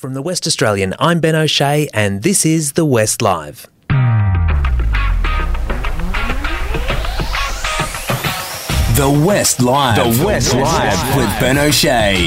From the West Australian, I'm Ben O'Shea and this is The West Live. The West Live. The West Live with Ben O'Shea.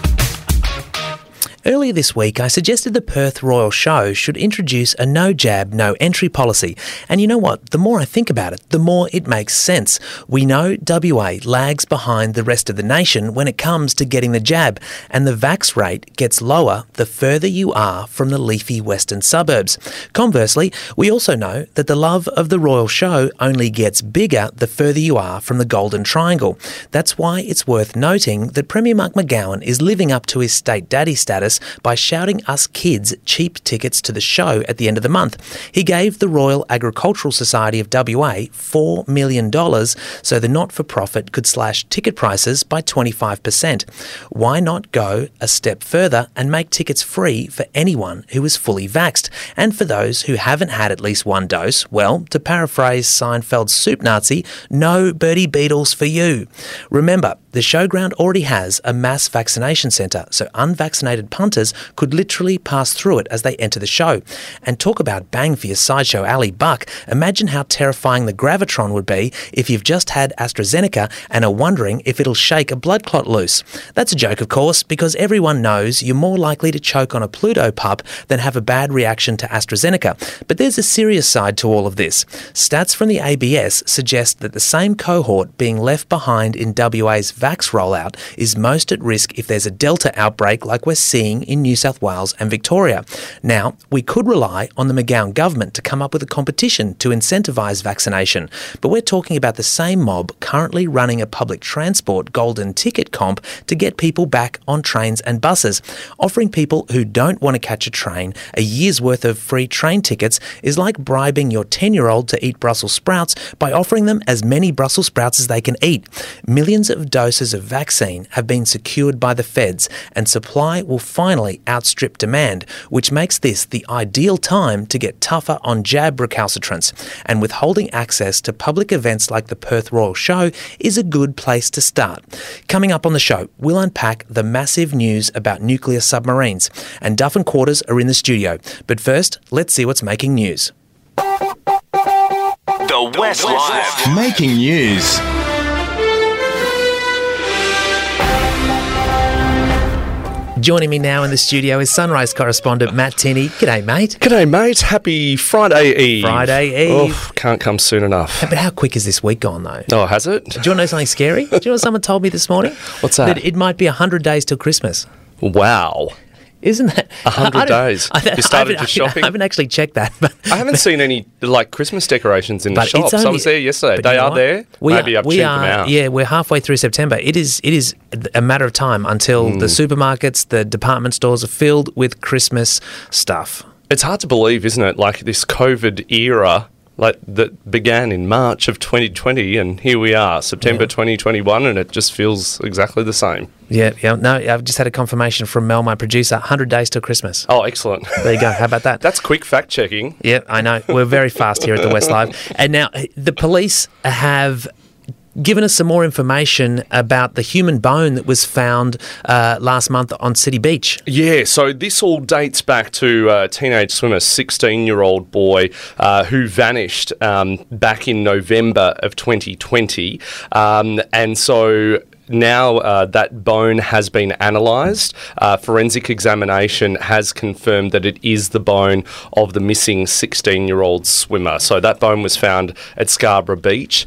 Earlier this week, I suggested the Perth Royal Show should introduce a no jab, no entry policy. And you know what? The more I think about it, the more it makes sense. We know WA lags behind the rest of the nation when it comes to getting the jab, and the vax rate gets lower the further you are from the leafy western suburbs. Conversely, we also know that the love of the Royal Show only gets bigger the further you are from the Golden Triangle. That's why it's worth noting that Premier Mark McGowan is living up to his state daddy status by shouting us kids cheap tickets to the show at the end of the month. He gave the Royal Agricultural Society of WA $4 million so the not-for-profit could slash ticket prices by 25%. Why not go a step further and make tickets free for anyone who is fully vaxxed? And for those who haven't had at least one dose, well, to paraphrase Seinfeld's Soup Nazi, no Bertie Beetles for you. Remember, the showground already has a mass vaccination centre, so unvaccinated punters could literally pass through it as they enter the show. And talk about bang for your sideshow alley buck. Imagine how terrifying the Gravitron would be if you've just had AstraZeneca and are wondering if it'll shake a blood clot loose. That's a joke, of course, because everyone knows you're more likely to choke on a Pluto pup than have a bad reaction to AstraZeneca. But there's a serious side to all of this. Stats from the ABS suggest that the same cohort being left behind in WA's vax rollout is most at risk if there's a Delta outbreak like we're seeing in New South Wales and Victoria. Now, we could rely on the McGowan government to come up with a competition to incentivise vaccination, but we're talking about the same mob currently running a public transport golden ticket comp to get people back on trains and buses. Offering people who don't want to catch a train a year's worth of free train tickets is like bribing your 10-year-old to eat Brussels sprouts by offering them as many Brussels sprouts as they can eat. Millions of doses of vaccine have been secured by the feds, and supply will finally outstrip demand, which makes this the ideal time to get tougher on jab recalcitrants. And withholding access to public events like the Perth Royal Show is a good place to start. Coming up on the show, we'll unpack the massive news about nuclear submarines, and Duff and Quarters are in the studio. But first, let's see what's making news. The West Live. Making news. Joining me now in the studio is Sunrise correspondent Matt Tinney. G'day, mate. G'day, mate. Happy Friday Eve. Friday Eve. Oh, can't come soon enough. But how quick is this week gone, though? Oh, has it? Do you want to know something scary? Do you know what someone told me this morning? What's that? That it might be 100 days till Christmas. Wow. Isn't that 100 days? You started your shopping? I haven't actually checked that. But I haven't seen any Christmas decorations in the shops. I was there yesterday. They are there. Maybe I've checked them out. Yeah, we're halfway through September. It is a matter of time until the supermarkets, the department stores are filled with Christmas stuff. It's hard to believe, isn't it? Like this COVID era that began in March of 2020, and here we are, September 2021, and it just feels exactly the same. Yeah. No, I've just had a confirmation from Mel, my producer, 100 days till Christmas. Oh, excellent. There you go. How about that? That's quick fact-checking. Yeah, I know. We're very fast here at the West Live. And now the police have given us some more information about the human bone that was found last month on City Beach. Yeah, so this all dates back to a teenage swimmer, 16-year-old boy who vanished back in November of 2020. And so now that bone has been analysed. Forensic examination has confirmed that it is the bone of the missing 16-year-old swimmer. So that bone was found at Scarborough Beach.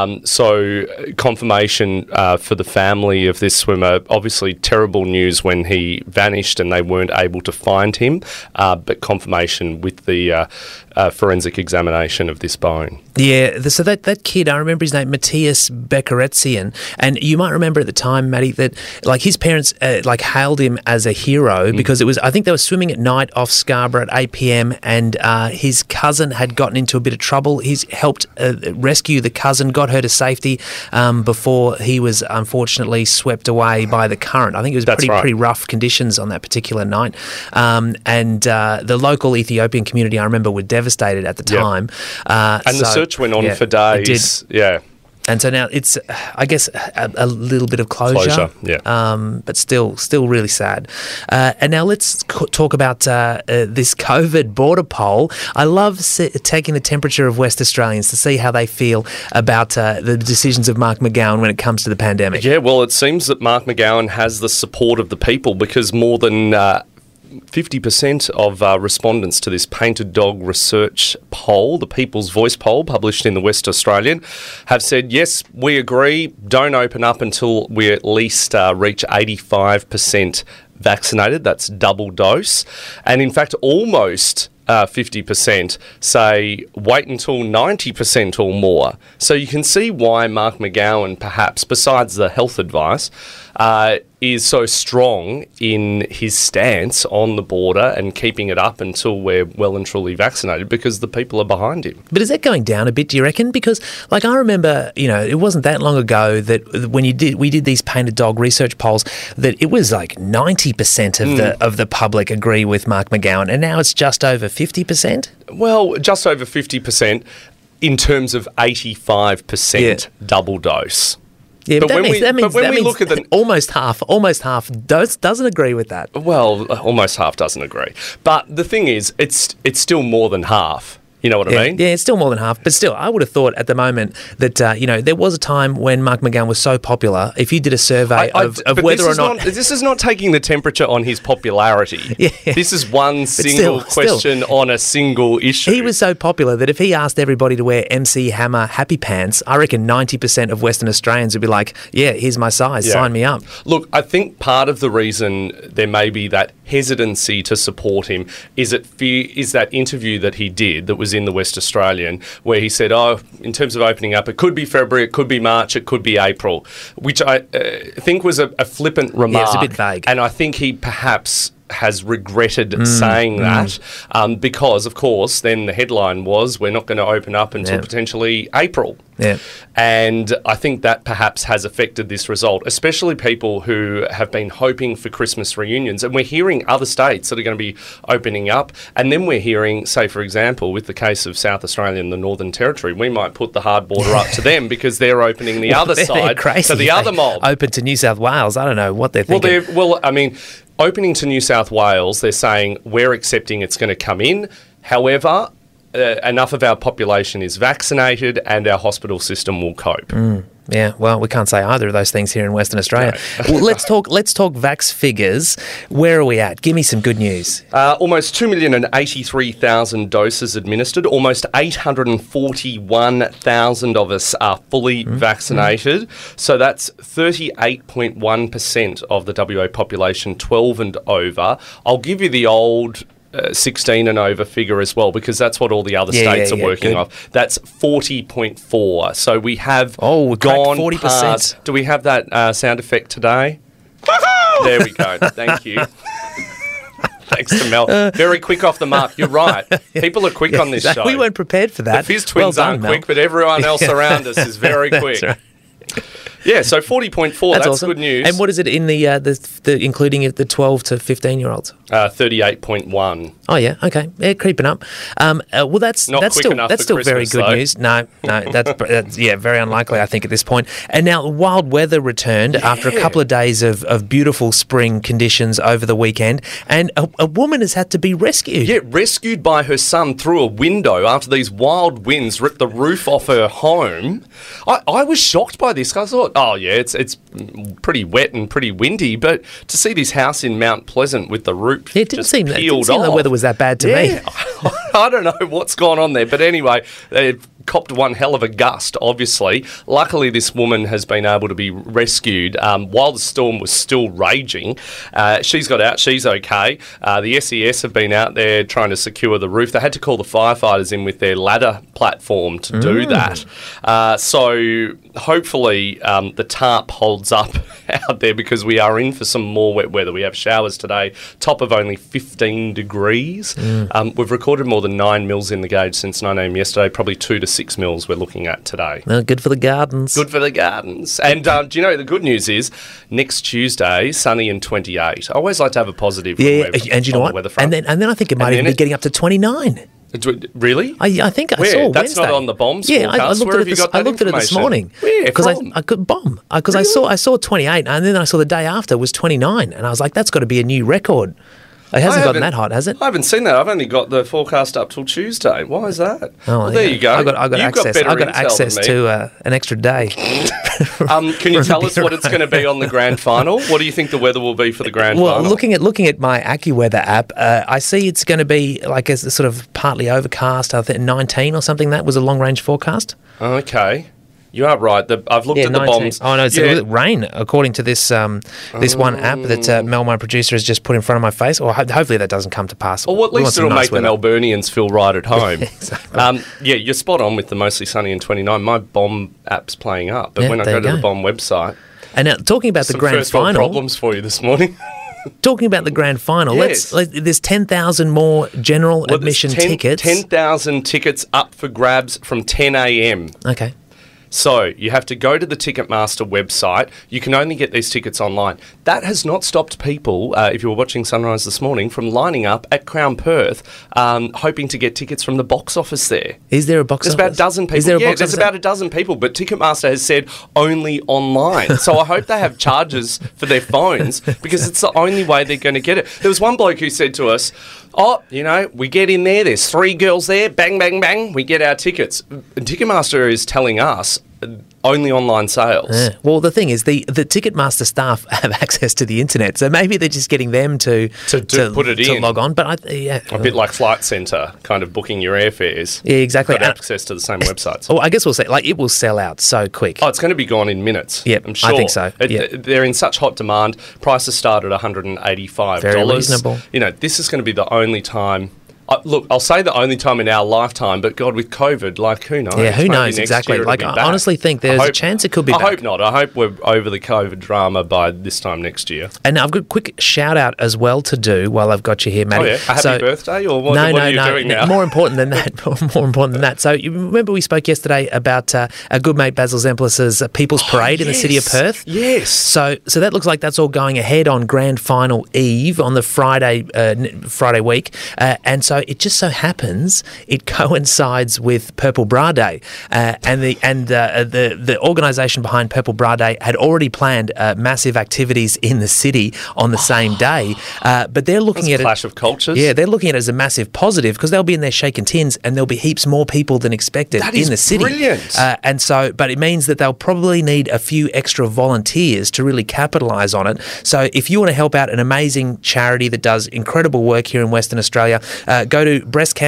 So confirmation for the family of this swimmer. Obviously terrible news when he vanished and they weren't able to find him, but confirmation with the forensic examination of this bone. Yeah, so that kid, I remember his name, Matthias Beckeretzian, and you might remember at the time, Matty, that like his parents hailed him as a hero because it was, I think they were swimming at night off Scarborough at 8 p.m. and his cousin had gotten into a bit of trouble. He's helped rescue the cousin, got her to safety before he was unfortunately swept away by the current. I think it was pretty rough conditions on that particular night, and the local Ethiopian community, I remember, were devastated at the time. And the search went on for days. It did. Yeah. And so now it's, I guess, a little bit of closure. But still really sad. And now let's talk about this COVID border poll. I love taking the temperature of West Australians to see how they feel about the decisions of Mark McGowan when it comes to the pandemic. Yeah, well, it seems that Mark McGowan has the support of the people, because more than 50% of respondents to this Painted Dog research poll, the People's Voice poll published in the West Australian, have said, yes, we agree, don't open up until we at least reach 85% vaccinated. That's double dose. And in fact, almost 50% say wait until 90% or more. So you can see why Mark McGowan, perhaps, besides the health advice, is so strong in his stance on the border and keeping it up until we're well and truly vaccinated, because the people are behind him. But is that going down a bit, do you reckon? Because, like, I remember, it wasn't that long ago that when we did these Painted Dog research polls, that it was like 90% of the public agree with Mark McGowan, and now it's just over 50%? Well, just over 50% in terms of 85% double dose. Yeah, but that means look at the almost half doesn't agree with that. Well, almost half doesn't agree. But the thing is, it's still more than half. You know what I mean? Yeah, it's still more than half. But still, I would have thought at the moment that, there was a time when Mark McGowan was so popular, if you did a survey of whether or not... This is not taking the temperature on his popularity. Yeah. This is one single question on a single issue. He was so popular that if he asked everybody to wear MC Hammer happy pants, I reckon 90% of Western Australians would be like, yeah, here's my size, sign me up. Look, I think part of the reason there may be that hesitancy to support him is that interview that he did that was in the West Australian, where he said, in terms of opening up, it could be February, it could be March, it could be April, which I think was a flippant remark. Yeah, it's a bit vague. And I think he perhaps has regretted saying that because, of course, then the headline was, we're not going to open up until potentially April. Yeah. And I think that perhaps has affected this result, especially people who have been hoping for Christmas reunions. And we're hearing other states that are going to be opening up. And then we're hearing, say, for example, with the case of South Australia and the Northern Territory, we might put the hard border up to them because they're opening the other side to the other mob. Open to New South Wales. I don't know what they're thinking. Opening to New South Wales, they're saying we're accepting it's going to come in. However, enough of our population is vaccinated and our hospital system will cope. Yeah, well, we can't say either of those things here in Western Australia. No. Well, let's talk vax figures. Where are we at? Give me some good news. Almost 2,083,000 doses administered. Almost 841,000 of us are fully vaccinated. So that's 38.1% of the WA population, 12 and over. I'll give you the old 16 and over figure as well, because that's what all the other states are working off. That's 40.4. So we have gone 40%. past. Do we have that sound effect today? There we go. Thank you. Thanks to Mel. Very quick off the mark. You're right. People are quick on this show. We weren't prepared for that. The Fizz twins aren't quick, but everyone else around us is very quick. Right. Yeah, so 40.4, that's awesome. Good news. And what is it in the including the 12 to 15-year-olds? 38.1. Oh, yeah, okay. Yeah, creeping up. Well, that's still very good news. No, that's very unlikely, I think, at this point. And now wild weather returned after a couple of days of beautiful spring conditions over the weekend, and a woman has had to be rescued. Yeah, rescued by her son through a window after these wild winds ripped the roof off her home. I was shocked by this. I thought, it's pretty wet and pretty windy, but to see this house in Mount Pleasant with the roof it didn't seem the weather was that bad to me. I don't know what's gone on there, but anyway, they copped one hell of a gust, obviously. Luckily, this woman has been able to be rescued while the storm was still raging. She's got out. She's okay. The SES have been out there trying to secure the roof. They had to call the firefighters in with their ladder platform to do that. So hopefully the tarp holds up out there, because we are in for some more wet weather. We have showers today, top of only 15 degrees. We've recorded more than 9 mils in the gauge since 9 a.m. yesterday, probably 2 to 6 mils we're looking at today. Good for the gardens. Good for the gardens. And do you know, the good news is next Tuesday, sunny and 28. I always like to have a positive and you know what? weather front. And then I think it might even be getting up to 29. Really? I think I Where? saw That's Wednesday. not on the bombs Yeah, I forecast. looked Where at have it. you got that I looked at it this information? morning. Where Because from? I could bomb. Because I saw 28, and then I saw the day after was 29, and I was like, that's got to be a new record. It hasn't gotten that hot, has it? I haven't seen that. I've only got the forecast up till Tuesday. Why is that? Oh, well, there you go. I got access. better I got intel access than me. to an extra day. Can you tell us what it's going to be on the grand final? What do you think the weather will be for the grand final? Well, looking at my AccuWeather app, I see it's going to be like a sort of partly overcast. I think 19 or something. That was a long range forecast. Okay. You are right. I've looked at 19. the bombs. Oh no, it's rain according to this this one app that Mel, my producer, has just put in front of my face. Or hopefully that doesn't come to pass. Well, at least it'll make the Melburnians feel right at home. Exactly. Yeah, you're spot on with the mostly sunny and 29. My bomb app's playing up, but Yeah, when I there go to you the go. bomb website, And now talking about the some grand first world final. problems for you this morning. Talking about the grand final, Yes. there's 10,000 more general Well, admission there's tickets. 10,000 tickets up for grabs from 10 a.m. Okay. So you have to go to the Ticketmaster website. You can only get these tickets online. That has not stopped people, if you were watching Sunrise this morning, from lining up at Crown Perth, hoping to get tickets from the box office there. Is there a box There's office? about a dozen people. Is there a Yeah, box there's office? about a dozen people, but Ticketmaster has said only online. So I hope they have charges for their phones because it's the only way they're going to get it. There was one bloke who said to us, we get in there, there's 3 girls there, bang, bang, bang, we get our tickets. And Ticketmaster is telling us only online sales. Yeah. Well, the thing is, the Ticketmaster staff have access to the internet, so maybe they're just getting them to put it to in. log on. But A bit like Flight Centre, kind of booking your airfares. Yeah, exactly. Got access to the same websites. Oh, I guess we'll say it will sell out so quick. Oh, it's going to be gone in minutes. Yep, I'm sure. I think so. Yep. They're in such hot demand. Prices start at $185. Very reasonable. You know, this is going to be the only time. Look, I'll say the only time in our lifetime, but God, with COVID, who knows? Yeah, who Maybe knows next exactly? year it'll be I back. honestly think there's a chance it could be I back. hope not. I hope we're over the COVID drama by this time next year. And I've got a quick shout out as well to do while I've got you here, Matty. Oh yeah, a happy birthday, or what, no, what are you doing now? More important than that. More important than that. So you remember we spoke yesterday about our good mate Basil Zemplis's People's Parade in the city of Perth. Yes. So that looks like that's all going ahead on Grand Final Eve on the Friday week, and so it just so happens it coincides with Purple Bra Day, and the organisation behind Purple Bra Day had already planned massive activities in the city on the same day, but they're looking at a clash of cultures. Yeah, they're looking at it as a massive positive because they'll be in there shaking tins, and there'll be heaps more people than expected That in is the city. brilliant. But it means that they'll probably need a few extra volunteers to really capitalise on it. So if you want to help out an amazing charity that does incredible work here in Western Australia, go to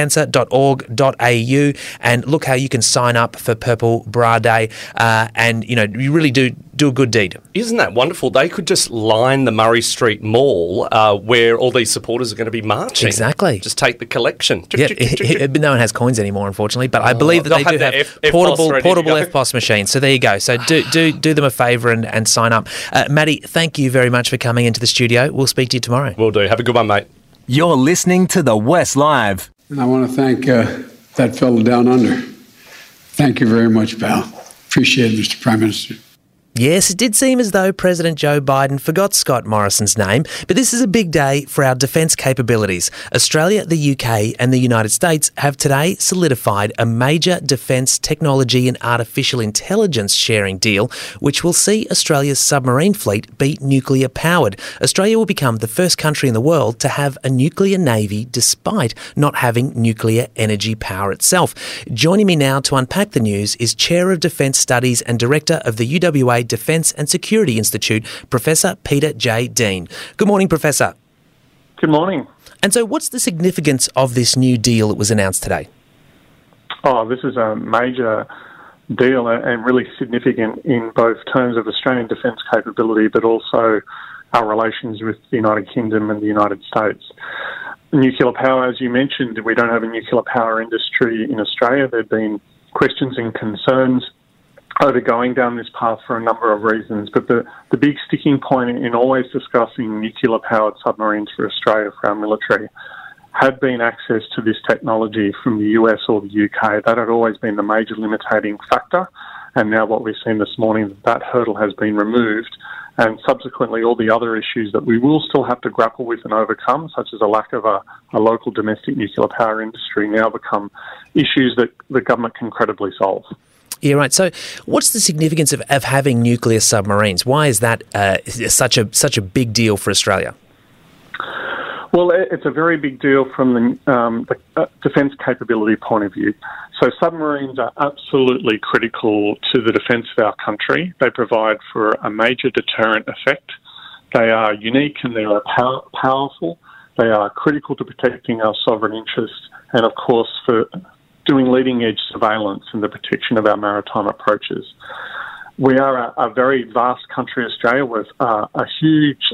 breastcancer.org.au and look how you can sign up for Purple Bra Day. And you really do a good deed. Isn't that wonderful? They could just line the Murray Street Mall where all these supporters are going to be marching. Exactly. Just take the collection. Yeah, but no one has coins anymore, unfortunately. But I believe that they they'll do have have the portable FPOS FPOS machines. So there you go. So do them a favour and sign up. Matty, thank you very much for coming into the studio. We'll speak to you tomorrow. Will do. Have a good one, mate. You're listening to The West Live. And I want to thank that fellow down under. Thank you very much, pal. Appreciate it, Mr. Prime Minister. Yes, it did seem as though President Joe Biden forgot Scott Morrison's name, but this is a big day for our defence capabilities. Australia, the UK and the United States have today solidified a major defence technology and artificial intelligence sharing deal, which will see Australia's submarine fleet be nuclear powered. Australia will become the first country in the world to have a nuclear navy despite not having nuclear energy power itself. Joining me now to unpack the news is Chair of Defence Studies and Director of the UWA Defence and Security Institute, Professor Peter J. Dean. Good morning, Professor. Good morning. And so what's the significance of this new deal that was announced today? Oh, this is a major deal and really significant in both terms of Australian defence capability, but also our relations with the United Kingdom and the United States. Nuclear power, as you mentioned, we don't have a nuclear power industry in Australia. There have been questions and concerns over going down this path for a number of reasons, but the big sticking point in always discussing nuclear-powered submarines for Australia, for our military, had been access to this technology from the US or the UK. That had always been the major limiting factor, and now what we've seen this morning, that hurdle has been removed, and subsequently all the other issues that we will still have to grapple with and overcome, such as a lack of a local domestic nuclear power industry, now become issues that the government can credibly solve. Yeah, right. So what's the significance of having nuclear submarines? Why is that such a big deal for Australia? Well, it's a very big deal from the defence capability point of view. So submarines are absolutely critical to the defence of our country. They provide for a major deterrent effect. They are unique and they are powerful. They are critical to protecting our sovereign interests and, of course, for doing leading-edge surveillance and the protection of our maritime approaches. We are a very vast country, Australia, with a huge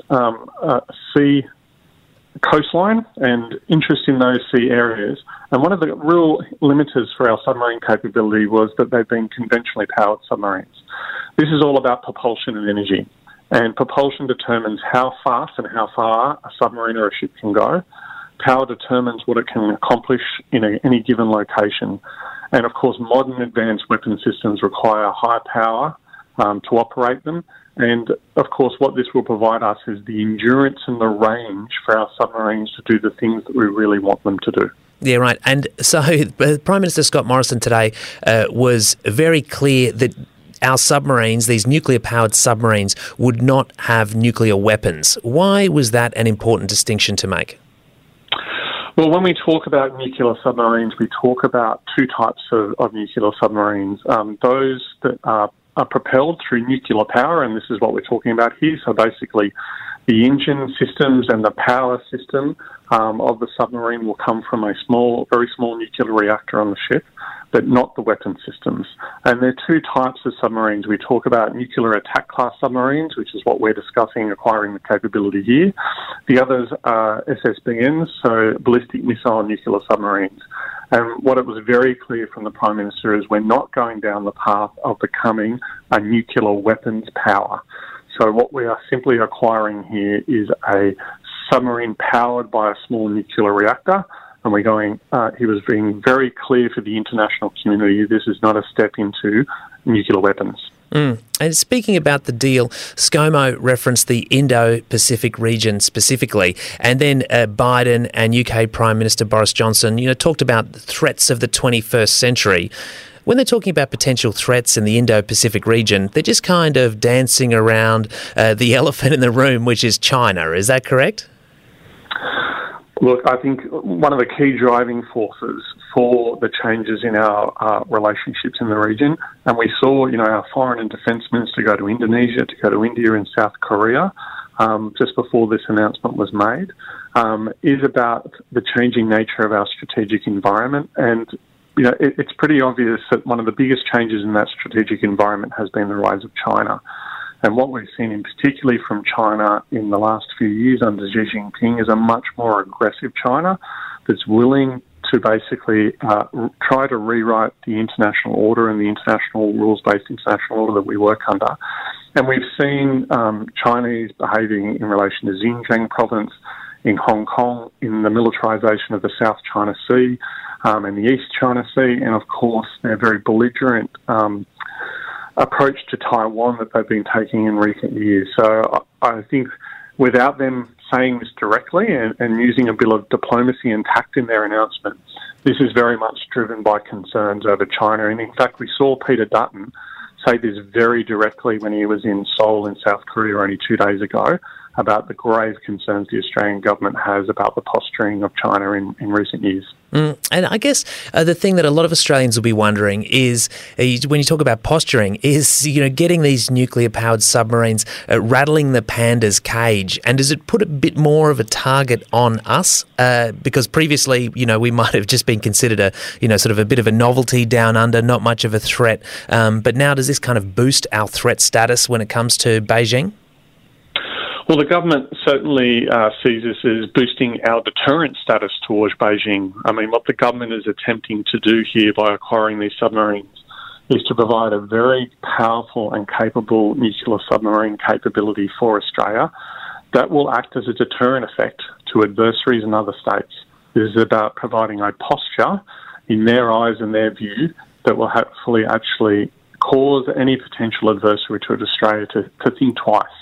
sea coastline and interest in those sea areas. And one of the real limiters for our submarine capability was that they've been conventionally powered submarines. This is all about propulsion and energy. And propulsion determines how fast and how far a submarine or a ship can go. Power determines what it can accomplish in any given location. And of course, modern advanced weapon systems require high power to operate them. And of course, what this will provide us is the endurance and the range for our submarines to do the things that we really want them to do. Yeah, right. And so Prime Minister Scott Morrison today was very clear that our submarines, these nuclear-powered submarines, would not have nuclear weapons. Why was that an important distinction to make? Well, when we talk about nuclear submarines, we talk about two types of nuclear submarines. Those that are propelled through nuclear power, and this is what we're talking about here. So basically, the engine systems and the power system of the submarine will come from a very small nuclear reactor on the ship, but not the weapon systems. And there are two types of submarines. We talk about nuclear attack class submarines, which is what we're discussing, acquiring the capability here. The others are SSBNs, so ballistic missile nuclear submarines. And what it was very clear from the Prime Minister is we're not going down the path of becoming a nuclear weapons power. So what we are simply acquiring here is a submarine powered by a small nuclear reactor. And he was being very clear for the international community, this is not a step into nuclear weapons. And speaking about the deal, ScoMo referenced the Indo-Pacific region specifically, and then Biden and UK Prime Minister Boris Johnson, talked about the threats of the 21st century. When they're talking about potential threats in the Indo-Pacific region, they're just kind of dancing around the elephant in the room, which is China. Is that correct? Look, I think one of the key driving forces for the changes in our relationships in the region, and we saw, our Foreign and Defence Minister go to Indonesia, to go to India and South Korea, just before this announcement was made, is about the changing nature of our strategic environment. And, it's pretty obvious that one of the biggest changes in that strategic environment has been the rise of China. And what we've seen in particularly from China in the last few years under Xi Jinping is a much more aggressive China that's willing to basically try to rewrite the international order and the international rules-based international order that we work under. And we've seen Chinese behaving in relation to Xinjiang province, in Hong Kong, in the militarisation of the South China Sea and the East China Sea, and of course their very belligerent approach to Taiwan that they've been taking in recent years. So I think without them saying this directly and using a bit of diplomacy and tact in their announcement, this is very much driven by concerns over China. And in fact, we saw Peter Dutton say this very directly when he was in Seoul in South Korea only 2 days ago about the grave concerns the Australian government has about the posturing of China in recent years. And I guess the thing that a lot of Australians will be wondering is, when you talk about posturing, is getting these nuclear-powered submarines rattling the panda's cage, and does it put a bit more of a target on us? Because previously, we might have just been considered sort of a bit of a novelty down under, not much of a threat. But now does this kind of boost our threat status when it comes to Beijing? Well, the government certainly sees this as boosting our deterrent status towards Beijing. I mean, what the government is attempting to do here by acquiring these submarines is to provide a very powerful and capable nuclear submarine capability for Australia that will act as a deterrent effect to adversaries in other states. This is about providing a posture in their eyes and their view that will hopefully actually cause any potential adversary to Australia to think twice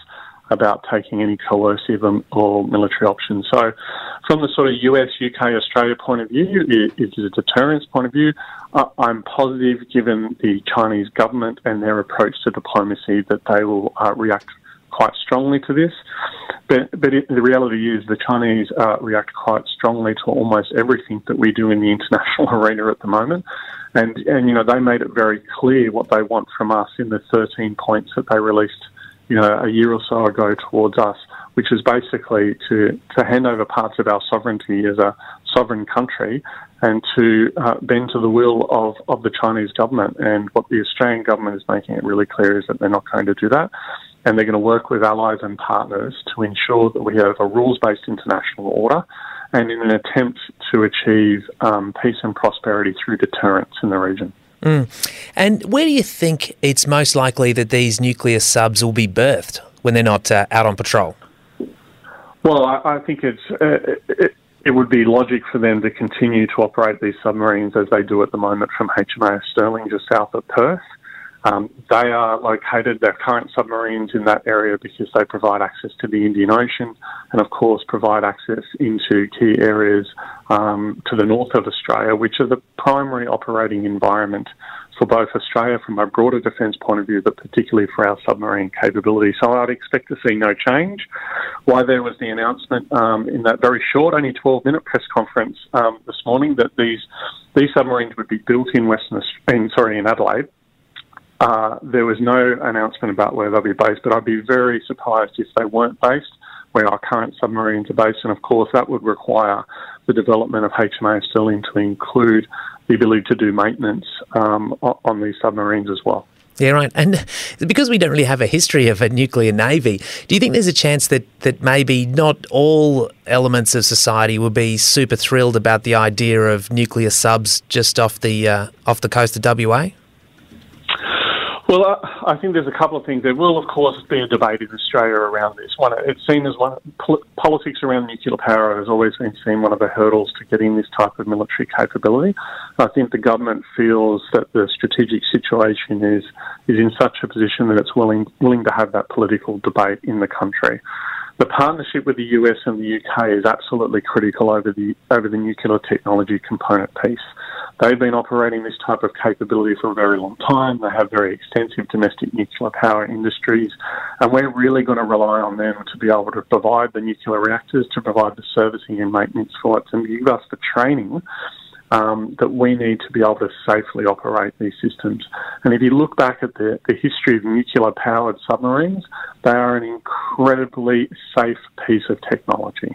about taking any coercive or military options. So from the sort of US, UK, Australia point of view, it's a deterrence point of view. I'm positive, given the Chinese government and their approach to diplomacy, that they will react quite strongly to this. But the reality is the Chinese react quite strongly to almost everything that we do in the international arena at the moment. And you know, they made it very clear what they want from us in the 13 points that they released, you know, a year or so ago towards us, which is basically to hand over parts of our sovereignty as a sovereign country and to bend to the will of the Chinese government. And what the Australian government is making it really clear is that they're not going to do that. And they're going to work with allies and partners to ensure that we have a rules-based international order and in an attempt to achieve peace and prosperity through deterrence in the region. And where do you think it's most likely that these nuclear subs will be berthed when they're not out on patrol? Well, I think it would be logic for them to continue to operate these submarines as they do at the moment from HMAS Sterling just south of Perth. They are located, their current submarines, in that area because they provide access to the Indian Ocean and, of course, provide access into key areas to the north of Australia, which are the primary operating environment for both Australia from a broader defence point of view, but particularly for our submarine capability. So I'd expect to see no change. Why there was the announcement in that very short, only 12-minute press conference this morning that these submarines would be built in in Adelaide. There was no announcement about where they'll be based, but I'd be very surprised if they weren't based where our current submarines are based. And, of course, that would require the development of HMAS Sterling to include the ability to do maintenance on these submarines as well. Yeah, right. And because we don't really have a history of a nuclear navy, do you think there's a chance that maybe not all elements of society will be super thrilled about the idea of nuclear subs just off the coast of WA? Well, I think there's a couple of things. There will, of course, be a debate in Australia around this. It's seen as politics around nuclear power has always been seen one of the hurdles to getting this type of military capability. I think the government feels that the strategic situation is in such a position that it's willing to have that political debate in the country. The partnership with the US and the UK is absolutely critical over the nuclear technology component piece. They've been operating this type of capability for a very long time. They have very extensive domestic nuclear power industries, and we're really going to rely on them to be able to provide the nuclear reactors, to provide the servicing and maintenance for it, and give us the training that we need to be able to safely operate these systems. And if you look back at the history of nuclear-powered submarines, they are an incredibly safe piece of technology.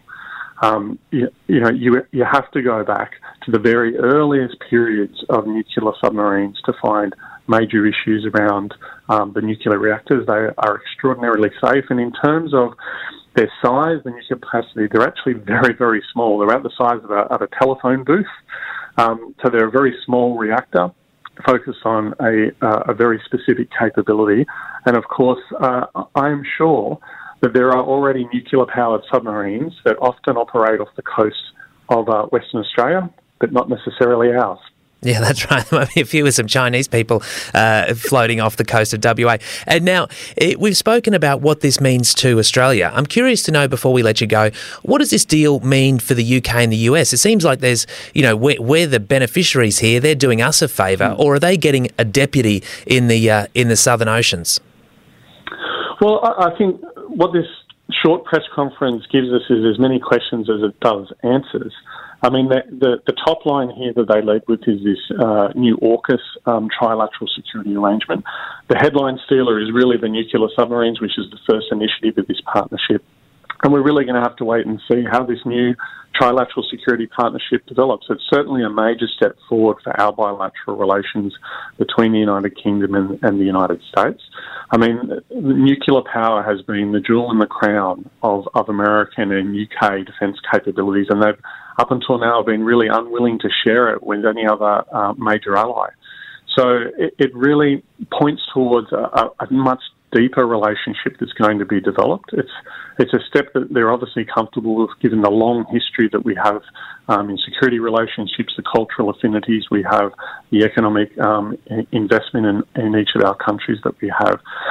You have to go back to the very earliest periods of nuclear submarines to find major issues around the nuclear reactors. They are extraordinarily safe, and in terms of their size, the nuclear capacity, they're actually very, very small. They're about the size of a telephone booth. So they're a very small reactor focused on a very specific capability. And of course, I am sure that there are already nuclear-powered submarines that often operate off the coast of Western Australia, but not necessarily ours. Yeah, that's right. There might be a few with some Chinese people floating off the coast of WA. And now, we've spoken about what this means to Australia. I'm curious to know, before we let you go, what does this deal mean for the UK and the US? It seems like there's, we're the beneficiaries here. They're doing us a favour, or are they getting a deputy in the Southern Oceans? Well, I think what this short press conference gives us is as many questions as it does answers. I mean, the top line here that they led with is this new AUKUS trilateral security arrangement. The headline stealer is really the nuclear submarines, which is the first initiative of this partnership. And we're really going to have to wait and see how this new trilateral security partnership develops. It's certainly a major step forward for our bilateral relations between the United Kingdom and the United States. I mean, nuclear power has been the jewel in the crown of American and UK defence capabilities, and they've, up until now, been really unwilling to share it with any other major ally. So it really points towards a much deeper relationship that's going to be developed. It's a step that they're obviously comfortable with, given the long history that we have in security relationships, the cultural affinities we have, the economic investment in each of our countries that we have.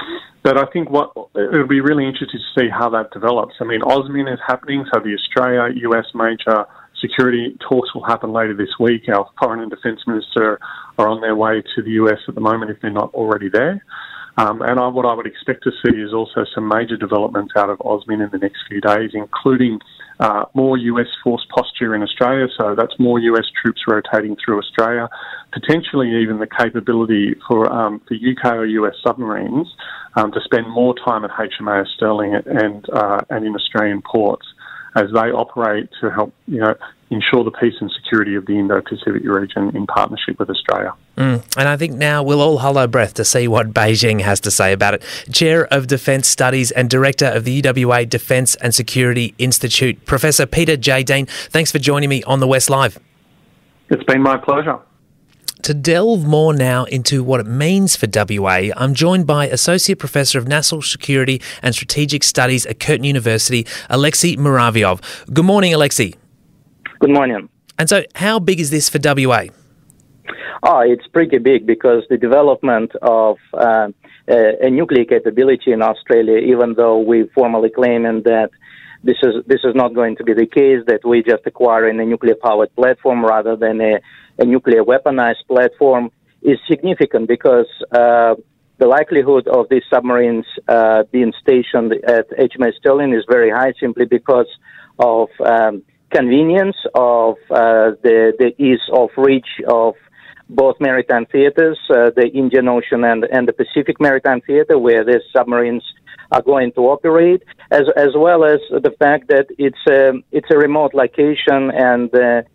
But I think it'll be really interesting to see how that develops. I mean, AUSMIN is happening, so the Australia-US major security talks will happen later this week. Our Foreign and Defence Minister are on their way to the US at the moment, if they're not already there. What I would expect to see is also some major developments out of AUSMIN in the next few days, including more US force posture in Australia, so that's more US troops rotating through Australia, potentially even the capability for UK or US submarines to spend more time at HMAS Sterling and in Australian ports as they operate to help, ensure the peace and security of the Indo-Pacific region in partnership with Australia. And I think now we'll all hold our breath to see what Beijing has to say about it. Chair of Defence Studies and Director of the UWA Defence and Security Institute, Professor Peter J. Dean, thanks for joining me on The West Live. It's been my pleasure. To delve more now into what it means for WA, I'm joined by Associate Professor of National Security and Strategic Studies at Curtin University, Alexei Muravyov. Good morning, Alexei. Good morning. And so how big is this for WA? It's pretty big because the development of a nuclear capability in Australia, even though we formally claiming that this is not going to be the case, that we just acquiring a nuclear-powered platform rather than a nuclear weaponized platform, is significant because the likelihood of these submarines being stationed at HMAS Sterling is very high, simply because of convenience, of the ease of reach of both maritime theaters, the Indian Ocean and the Pacific Maritime Theater, where these submarines are going to operate, as well as the fact that it's a remote location, and the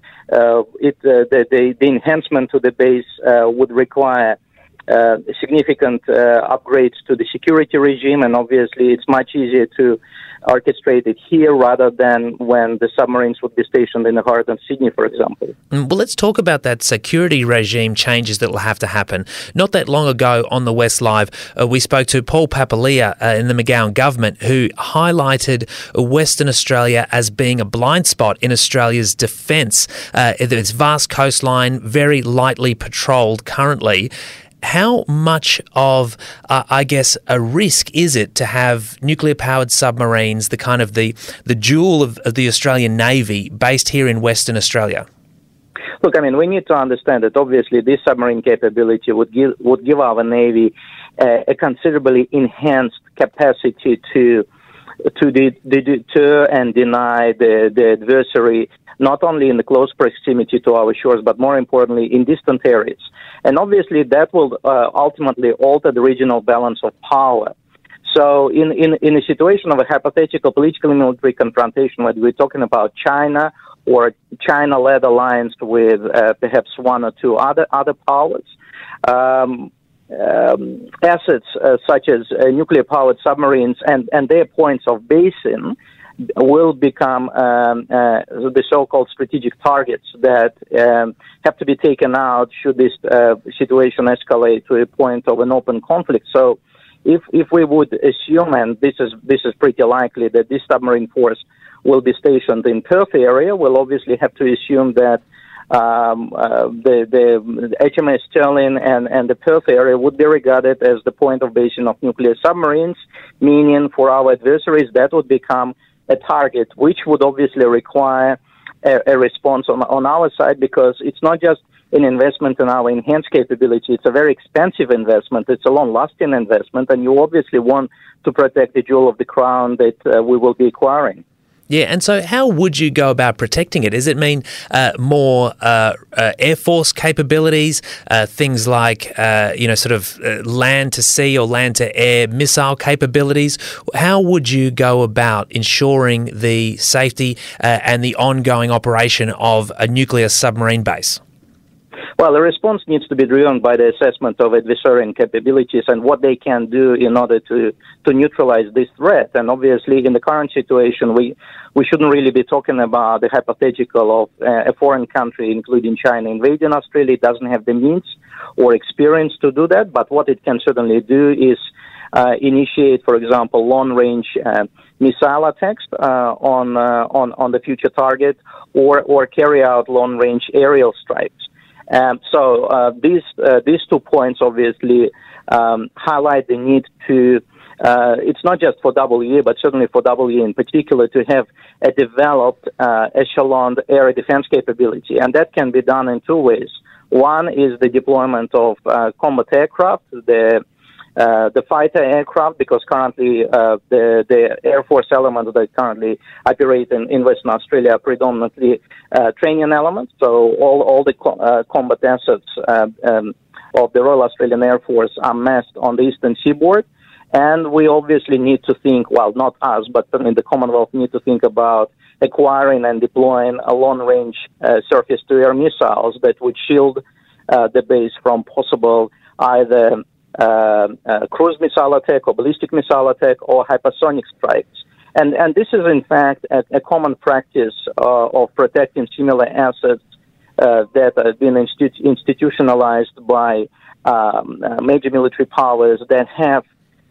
enhancement to the base would require significant upgrades to the security regime, and obviously it's much easier to orchestrate it here rather than when the submarines would be stationed in the heart of Sydney, for example. Well, let's talk about that security regime changes that will have to happen. Not that long ago on The West Live, we spoke to Paul Papalia in the McGowan government, who highlighted Western Australia as being a blind spot in Australia's defence. Its vast coastline, very lightly patrolled currently. How much of, a risk is it to have nuclear-powered submarines, the kind of the jewel of the Australian Navy, based here in Western Australia? Look, we need to understand that obviously this submarine capability would give our Navy a considerably enhanced capacity to deter and deny the adversary, not only in the close proximity to our shores, but more importantly in distant areas. And obviously that will ultimately alter the regional balance of power. So in a situation of a hypothetical political and military confrontation, whether we're talking about China or China-led alliance with perhaps one or two other powers, assets such as nuclear-powered submarines and their points of basing will become the so-called strategic targets that have to be taken out should this situation escalate to a point of an open conflict. So if we would assume, and this is pretty likely, that this submarine force will be stationed in Perth area, we'll obviously have to assume that the HMAS Sterling and the Perth area would be regarded as the point of basing of nuclear submarines, meaning for our adversaries that would become a target, which would obviously require a response on our side, because it's not just an investment in our enhanced capability. It's a very expensive investment. It's a long-lasting investment, and you obviously want to protect the jewel of the crown that we will be acquiring. Yeah, and so how would you go about protecting it? Does it mean more Air Force capabilities, things like, land to sea or land to air missile capabilities? How would you go about ensuring the safety and the ongoing operation of a nuclear submarine base? Well, the response needs to be driven by the assessment of adversarial capabilities and what they can do in order to neutralize this threat. And obviously, in the current situation, we shouldn't really be talking about the hypothetical of a foreign country, including China, invading Australia. It doesn't have the means or experience to do that. But what it can certainly do is initiate, for example, long-range missile attacks on the future target, or carry out long-range aerial strikes. So these 2 points obviously highlight the need to it's not just for WE, but certainly for WE in particular, to have a developed echeloned air defense capability. And that can be done in two ways. One is the deployment of combat aircraft, the fighter aircraft, because currently the Air Force elements that currently operate in Western Australia are predominantly training elements. So all the combat assets of the Royal Australian Air Force are massed on the eastern seaboard. And we obviously need to think, well, not us, but certainly the Commonwealth need to think about acquiring and deploying a long-range surface-to-air missiles that would shield the base from possible either cruise missile attack or ballistic missile attack or hypersonic strikes. And this is, in fact, a common practice of protecting similar assets that have been institutionalized by major military powers that have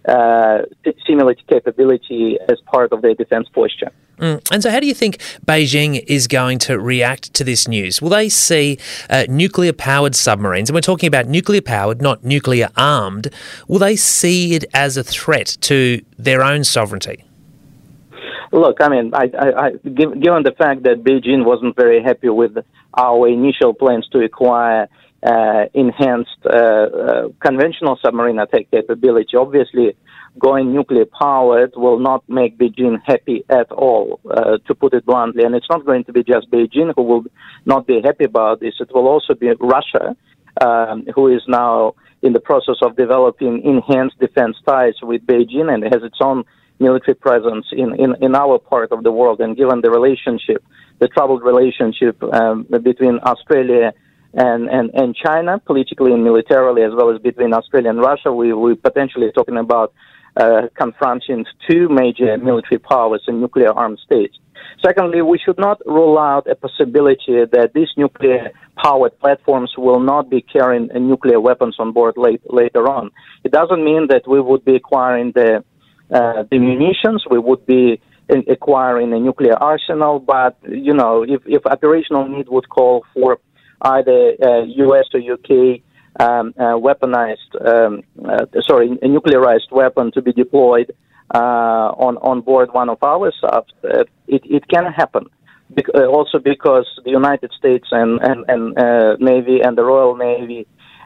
similar capability as part of their defense posture. And so how do you think Beijing is going to react to this news? Will they see nuclear-powered submarines, and we're talking about nuclear-powered, not nuclear-armed, will they see it as a threat to their own sovereignty? Look, I mean, given the fact that Beijing wasn't very happy with our initial plans to acquire enhanced conventional submarine attack capability, obviously going nuclear-powered will not make Beijing happy at all, to put it bluntly. And it's not going to be just Beijing who will not be happy about this. It will also be Russia, who is now in the process of developing enhanced defense ties with Beijing and has its own military presence in our part of the world. And given the relationship, the troubled relationship between Australia and China, politically and militarily, as well as between Australia and Russia, we're potentially talking about confronting two major military powers and nuclear-armed states. Secondly, we should not rule out a possibility that these nuclear-powered platforms will not be carrying nuclear weapons on board later on. It doesn't mean that we would be acquiring the munitions, we would be acquiring a nuclear arsenal, but, you know, if operational need would call for either U.S. or U.K. A nuclearized weapon to be deployed on board one of our subs, it can happen. Also because the United States and Navy and the Royal Navy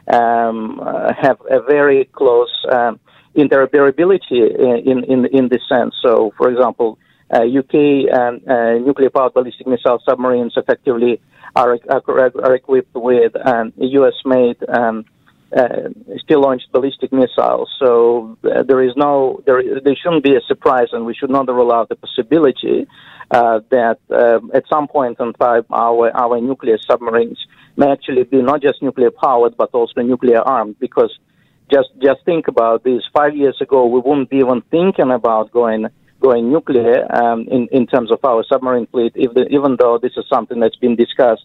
have a very close interoperability in this sense. So, for example, UK nuclear-powered ballistic missile submarines effectively are equipped with U.S.-made steel-launched ballistic missiles. So there shouldn't be a surprise, and we should not rule out the possibility that at some point in time our nuclear submarines may actually be not just nuclear-powered but also nuclear-armed. Because just think about this: 5 years ago, we wouldn't be even thinking about going nuclear in terms of our submarine fleet, even though this is something that's been discussed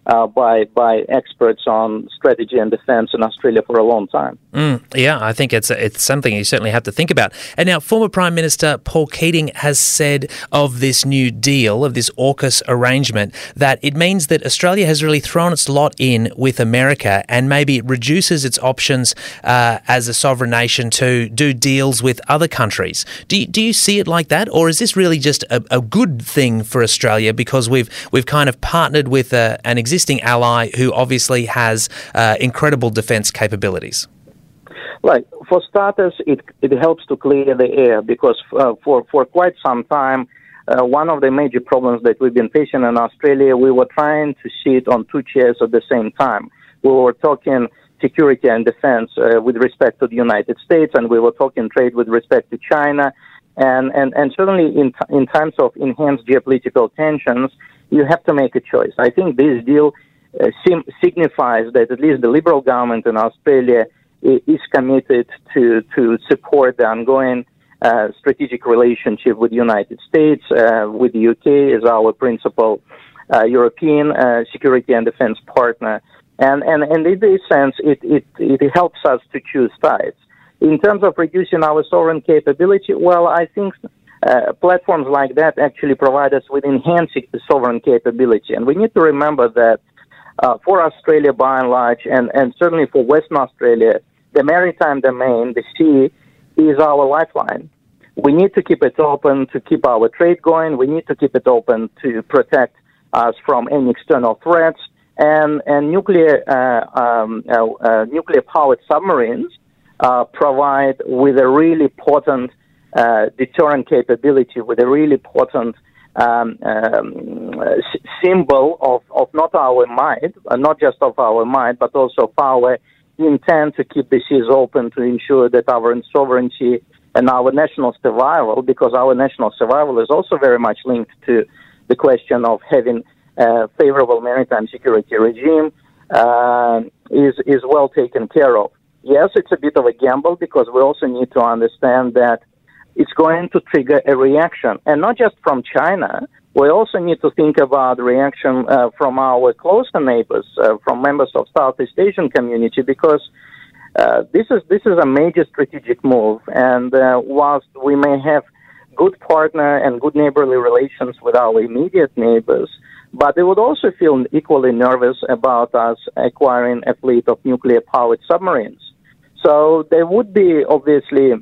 by experts on strategy and defense in Australia for a long time. Yeah, I think it's something you certainly have to think about. And now, former Prime Minister Paul Keating has said of this new deal, of this AUKUS arrangement, that it means that Australia has really thrown its lot in with America and maybe it reduces its options as a sovereign nation to do deals with other countries. Do you see it like that, or is this really just a good thing for Australia because we've kind of partnered with an existing ally who obviously has incredible defence capabilities? Right. For starters, it helps to clear the air because for quite some time, one of the major problems that we've been facing in Australia, we were trying to sit on two chairs at the same time. We were talking security and defense with respect to the United States, and we were talking trade with respect to China. And certainly in times of enhanced geopolitical tensions, you have to make a choice. I think this deal signifies that at least the Liberal government in Australia is committed to support the ongoing strategic relationship with the United States, with the UK as our principal European security and defense partner. And in this sense, it helps us to choose sides. In terms of reducing our sovereign capability, well, I think platforms like that actually provide us with enhancing the sovereign capability. And we need to remember that for Australia by and large, and certainly for Western Australia, the maritime domain, the sea, is our lifeline. We need to keep it open to keep our trade going. We need to keep it open to protect us from any external threats. And nuclear-powered submarines provide with a really potent deterrent capability, with a really potent symbol of not our might, not just of our might, but also of our intent to keep the seas open to ensure that our sovereignty and our national survival, because our national survival is also very much linked to the question of having a favorable maritime security regime, is well taken care of. Yes, it's a bit of a gamble because we also need to understand that it's going to trigger a reaction, and not just from China. We also need to think about the reaction from our closer neighbors, from members of Southeast Asian community, because this is a major strategic move. And whilst we may have good partner and good neighborly relations with our immediate neighbors, but they would also feel equally nervous about us acquiring a fleet of nuclear-powered submarines. So there would be obviously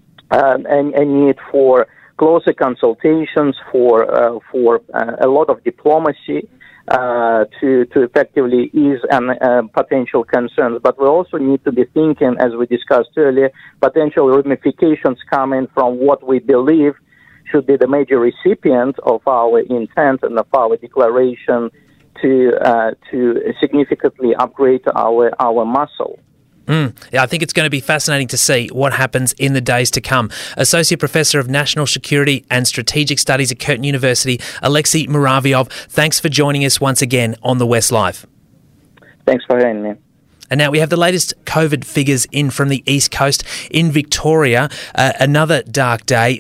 a need for closer consultations, for a lot of diplomacy to effectively ease potential concerns. But we also need to be thinking, as we discussed earlier, potential ramifications coming from what we believe should be the major recipient of our intent and of our declaration to significantly upgrade our muscle. Yeah, I think it's going to be fascinating to see what happens in the days to come. Associate Professor of National Security and Strategic Studies at Curtin University, Alexei Muravyov, thanks for joining us once again on The West Live. Thanks for having me. And now we have the latest COVID figures in from the East Coast. In Victoria, another dark day,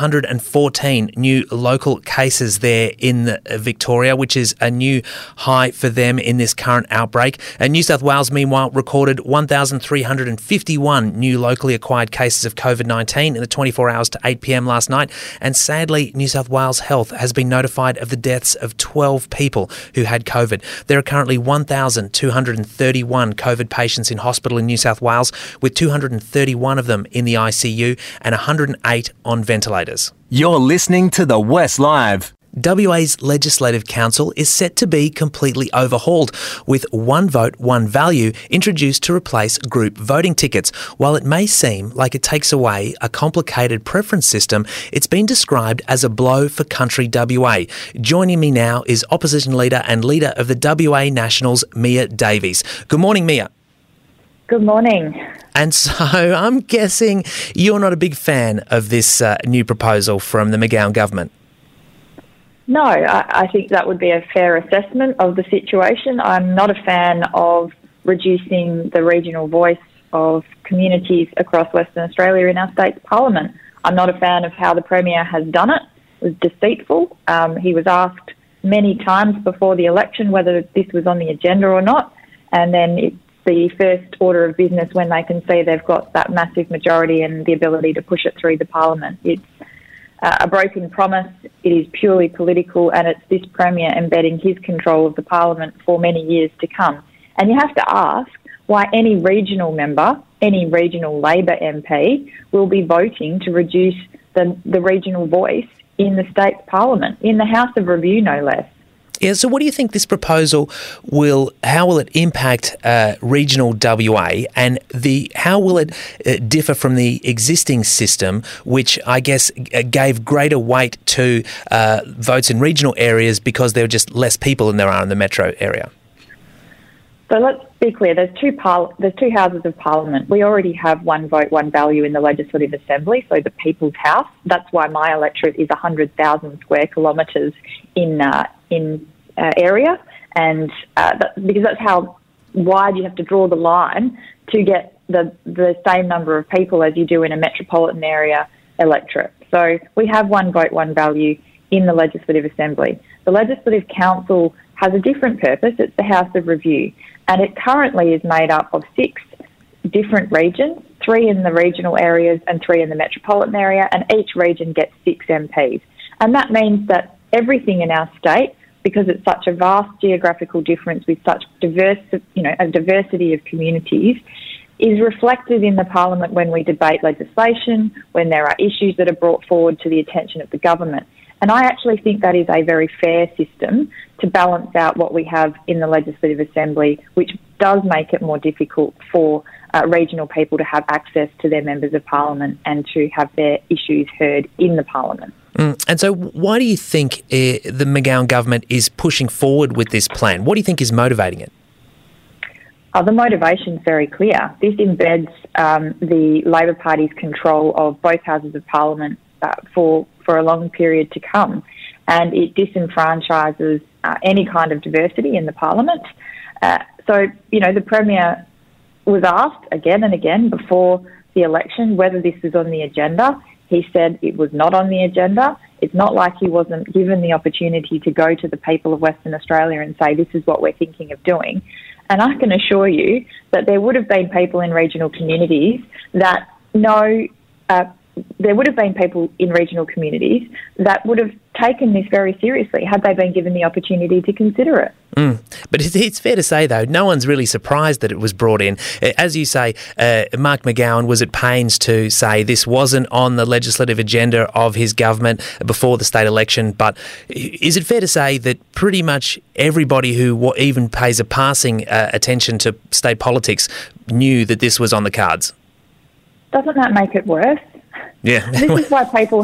514 new local cases there in Victoria, which is a new high for them in this current outbreak. New South Wales, meanwhile, recorded 1,351 new locally acquired cases of COVID-19 in the 24 hours to 8 p.m. last night. And sadly, New South Wales Health has been notified of the deaths of 12 people who had COVID. There are currently 1,231 COVID patients in hospital in New South Wales, with 231 of them in the ICU and 108 on ventilators. You're listening to The West Live. WA's Legislative Council is set to be completely overhauled, with one vote, one value introduced to replace group voting tickets. While it may seem like it takes away a complicated preference system, it's been described as a blow for country WA. Joining me now is Opposition Leader and Leader of the WA Nationals, Mia Davies. Good morning, Mia. Good morning. And so I'm guessing you're not a big fan of this new proposal from the McGowan government. No, I think that would be a fair assessment of the situation. I'm not a fan of reducing the regional voice of communities across Western Australia in our state's parliament. I'm not a fan of how the Premier has done it. It was deceitful. He was asked many times before the election whether this was on the agenda or not, and then it's the first order of business when they can see they've got that massive majority and the ability to push it through the parliament. It's a broken promise. It is purely political, and it's this Premier embedding his control of the parliament for many years to come. And you have to ask why any regional member, any regional Labor MP, will be voting to reduce the regional voice in the state's parliament, in the House of Review no less. Yeah, so what do you think this proposal how will it impact regional WA, and how will it differ from the existing system, which I guess gave greater weight to votes in regional areas because there were just less people than there are in the metro area? So let's be clear, there's two houses of parliament. We already have one vote, one value in the Legislative Assembly, so the People's House. That's why my electorate is 100,000 square kilometres in area, and because that's how wide you have to draw the line to get the same number of people as you do in a metropolitan area electorate. So we have one vote, one value in the Legislative Assembly. The Legislative Council has a different purpose. It's the House of Review, and it currently is made up of 6 different regions, 3 in the regional areas and 3 in the metropolitan area, and each region gets 6 MPs. And that means that everything in our state, because it's such a vast geographical difference with such a diversity of communities, is reflected in the Parliament when we debate legislation, when there are issues that are brought forward to the attention of the government. And I actually think that is a very fair system to balance out what we have in the Legislative Assembly, which does make it more difficult for regional people to have access to their members of Parliament and to have their issues heard in the Parliament. And so why do you think the McGowan government is pushing forward with this plan? What do you think is motivating it? The motivation is very clear. This embeds the Labor Party's control of both houses of Parliament for a long period to come, and it disenfranchises any kind of diversity in the Parliament. So, the Premier was asked again and again before the election whether this was on the agenda. He said it was not on the agenda. It's not like he wasn't given the opportunity to go to the people of Western Australia and say, this is what we're thinking of doing. And I can assure you that there would have been people in regional communities that would have taken this very seriously had they been given the opportunity to consider it. But it's fair to say, though, no one's really surprised that it was brought in. As you say, Mark McGowan was at pains to say this wasn't on the legislative agenda of his government before the state election. But is it fair to say that pretty much everybody who even pays a passing attention to state politics knew that this was on the cards? Doesn't that make it worse? Yeah. This is why people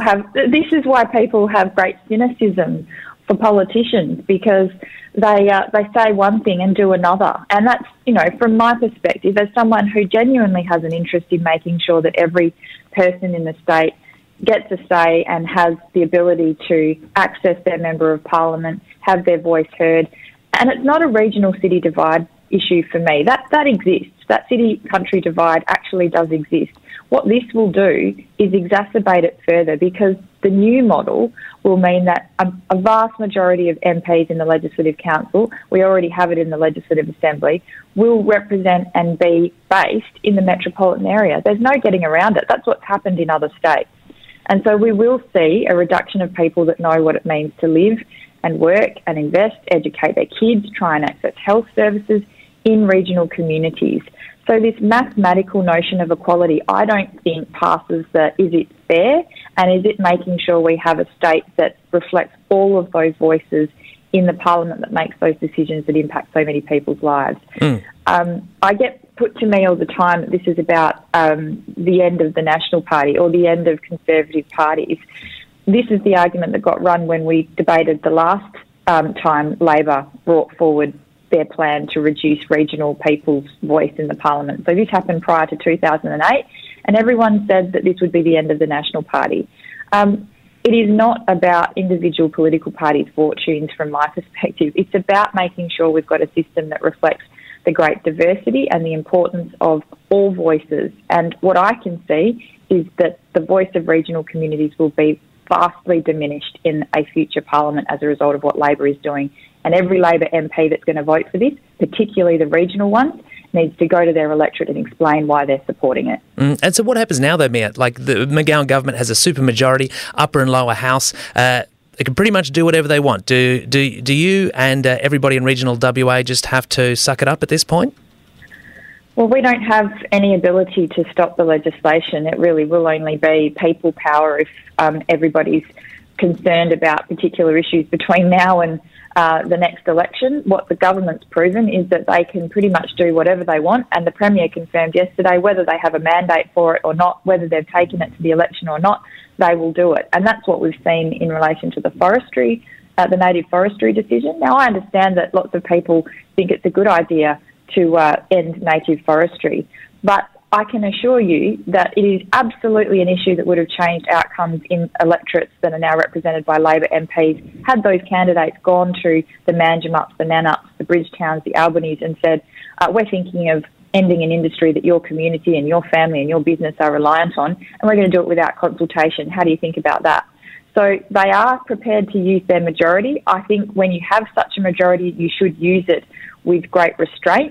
have great cynicism for politicians, because they say one thing and do another. And that's, from my perspective, as someone who genuinely has an interest in making sure that every person in the state gets a say and has the ability to access their Member of Parliament, have their voice heard. And it's not a regional city divide issue for me. That exists. That city-country divide actually does exist. What this will do is exacerbate it further, because the new model will mean that a vast majority of MPs in the Legislative Council, we already have it in the Legislative Assembly, will represent and be based in the metropolitan area. There's no getting around it. That's what's happened in other states. And so we will see a reduction of people that know what it means to live and work and invest, educate their kids, try and access health services in regional communities. So this mathematical notion of equality, I don't think passes the is it fair, and is it making sure we have a state that reflects all of those voices in the Parliament that makes those decisions that impact so many people's lives. I get put to me all the time that this is about the end of the National Party or the end of Conservative parties. This is the argument that got run when we debated the last time Labor brought forward their plan to reduce regional people's voice in the Parliament. So this happened prior to 2008, and everyone said that this would be the end of the National Party. It is not about individual political parties' fortunes from my perspective. It's about making sure we've got a system that reflects the great diversity and the importance of all voices. And what I can see is that the voice of regional communities will be vastly diminished in a future Parliament as a result of what Labor is doing. And every Labor MP that's going to vote for this, particularly the regional ones, needs to go to their electorate and explain why they're supporting it. And so what happens now, though, Mia? Like, the McGowan government has a supermajority, upper and lower house. They can pretty much do whatever they want. Do you and everybody in regional WA just have to suck it up at this point? Well, we don't have any ability to stop the legislation. It really will only be people power if everybody's concerned about particular issues between now and the next election. What the government's proven is that they can pretty much do whatever they want, and the Premier confirmed yesterday whether they have a mandate for it or not, whether they've taken it to the election or not, they will do it. And that's what we've seen in relation to the forestry, the native forestry decision. Now, I understand that lots of people think it's a good idea to end native forestry, but I can assure you that it is absolutely an issue that would have changed outcomes in electorates that are now represented by Labor MPs had those candidates gone to the Manjimups, the Nanups, the Bridgetowns, the Albanese and said, we're thinking of ending an industry that your community and your family and your business are reliant on, and we're going to do it without consultation. How do you think about that? So they are prepared to use their majority. I think when you have such a majority, you should use it with great restraint.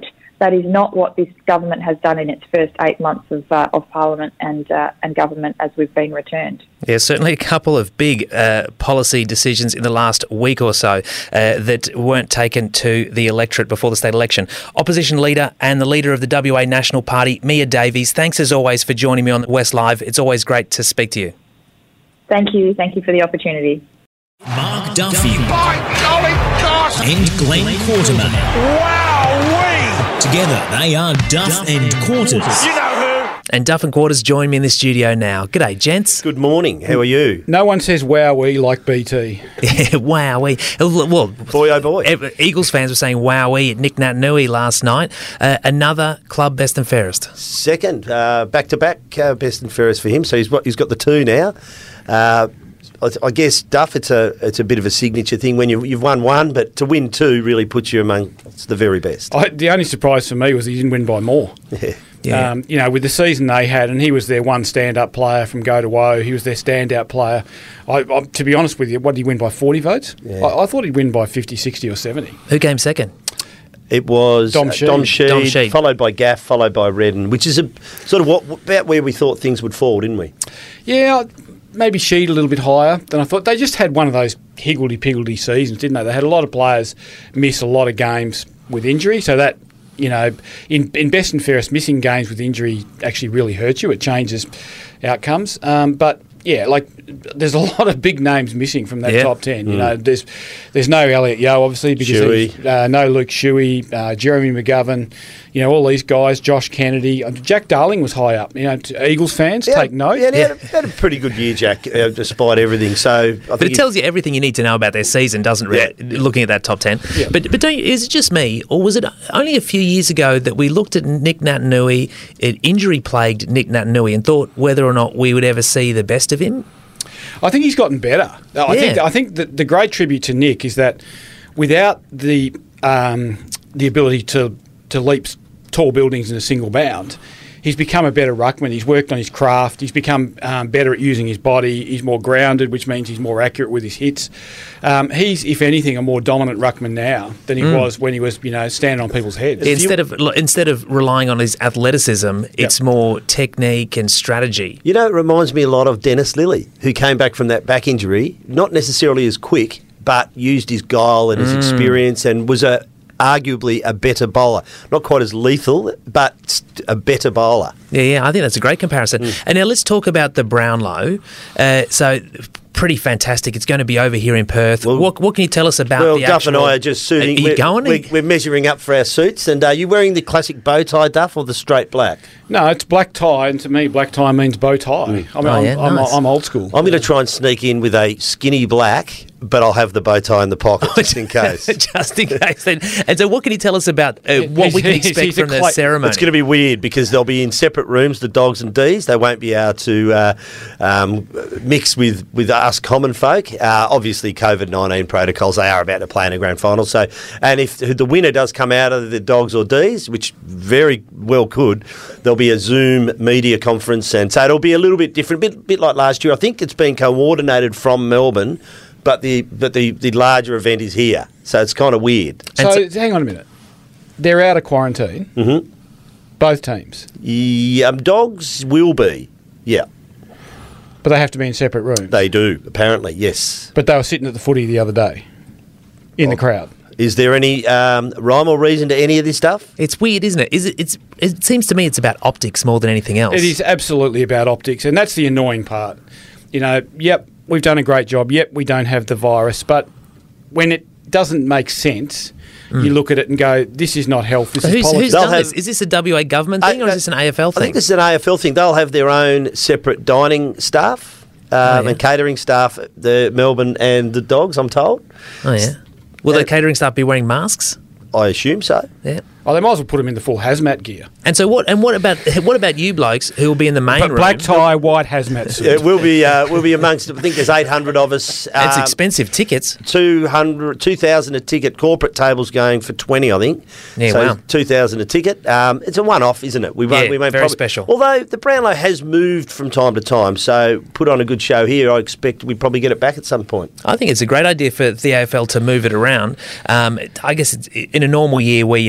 that is not what this government has done in its first 8 months of Parliament and government as we've been returned. Yeah, certainly a couple of big policy decisions in the last week or so that weren't taken to the electorate before the state election. Opposition leader and the leader of the WA National Party, Mia Davies, thanks as always for joining me on West Live. It's always great to speak to you. Thank you. Thank you for the opportunity. Mark Duffy and Glenn Quartermain. Wow-wee! Together, they are Duff and Quarters. You know who? And Duff and Quarters join me in the studio now. G'day, gents. Good morning. How are you? No one says wowee like BT. Yeah, wowee. Well, Boy, oh boy. Eagles fans were saying wowee at Nick Naitanui last night. Another club best and fairest. Second, back-to-back best and fairest for him. So he's got the two now. I guess, Duff, it's a bit of a signature thing when you've won one, but to win two really puts you amongst the very best. The only surprise for me was he didn't win by more. Yeah. With the season they had, and he was their one stand-up player from go to woe, he was their standout player. To be honest with you, what did he win by, 40 votes? Yeah. I thought he'd win by 50, 60 or 70. Who came second? It was Dom Sheed, followed by Gaff, followed by Redden, which is about where we thought things would fall, didn't we? Yeah, maybe Sheed a little bit higher than I thought. They just had one of those higgledy-piggledy seasons, didn't they? They had a lot of players miss a lot of games with injury, so that, in best and fairest, missing games with injury actually really hurts you. It changes outcomes. But yeah, there's a lot of big names missing from that top 10. There's no Elliot Yeo, obviously, because no Luke Shuey, Jeremy McGovern, all these guys, Josh Kennedy. Jack Darling was high up. Eagles fans, take note. Yeah, he had a pretty good year, Jack, despite everything. So, but it tells you everything you need to know about their season, doesn't it? Yeah. Looking at that top 10. Yeah. But is it just me, or was it only a few years ago that we looked at Nick Naitanui, injury-plagued Nick Naitanui, and thought whether or not we would ever see the best of him? I think he's gotten better. I think that the great tribute to Nick is that without the ability to leap tall buildings in a single bound, he's become a better ruckman. He's worked on his craft. He's become better at using his body. He's more grounded, which means he's more accurate with his hits. He's, if anything, a more dominant ruckman now than he was when he was, standing on people's heads. Instead of relying on his athleticism, it's more technique and strategy. It reminds me a lot of Dennis Lilly, who came back from that back injury, not necessarily as quick, but used his guile and his experience and was arguably a better bowler. Not quite as lethal, but a better bowler. Yeah, I think that's a great comparison. And now let's talk about the Brownlow. So pretty fantastic. It's going to be over here in Perth. Well, what can you tell us about the Duff actual... and I are just suiting. Are you going? We're measuring up for our suits. And are you wearing the classic bow tie, Duff, or the straight black? No, it's black tie, and to me, black tie means bow tie. I'm old school. I'm going to try and sneak in with a skinny black, but I'll have the bow tie in the pocket just in case. Just in case. And so what can you tell us about what we can expect from the ceremony? It's going to be weird because they'll be in separate rooms, the dogs and D's. They won't be able to mix with us common folk. Obviously, COVID-19 protocols, they are about to play in a grand final. So, and if the winner does come out of the dogs or D's, which very well could, there'll be a Zoom media conference. And so it'll be a little bit different, bit like last year. I think it's been coordinated from Melbourne, but the larger event is here. So it's kind of weird. So hang on a minute. They're out of quarantine. Mm-hmm. Both teams. Dogs will be, yeah. But they have to be in separate rooms. They do, apparently, yes. But they were sitting at the footy the other day in the crowd. Is there any rhyme or reason to any of this stuff? It's weird, isn't it? It seems to me it's about optics more than anything else. It is absolutely about optics, and that's the annoying part. Yep, we've done a great job. Yep, we don't have the virus. But when it doesn't make sense, you look at it and go, this is not health, this is politics. Who's done this? Is this a WA government thing or is this an AFL thing? I think this is an AFL thing. They'll have their own separate dining staff and catering staff, the Melbourne and the Dogs, I'm told. Oh, yeah. Will the catering staff be wearing masks? I assume so. Yeah. Oh, they might as well put them in the full hazmat gear. And so what about you blokes who will be in the main room? Black tie, white hazmat suit. Yeah, we'll be amongst. I think there's 800 of us. It's expensive tickets. 2,000 a ticket. Corporate tables going for 20, I think. Yeah, so wow. 2,000 a ticket. It's a one-off, isn't it? We won't very special. Although the Brownlow has moved from time to time, so put on a good show here. I expect we'd probably get it back at some point. I think it's a great idea for the AFL to move it around. I guess it's, in a normal year where you'd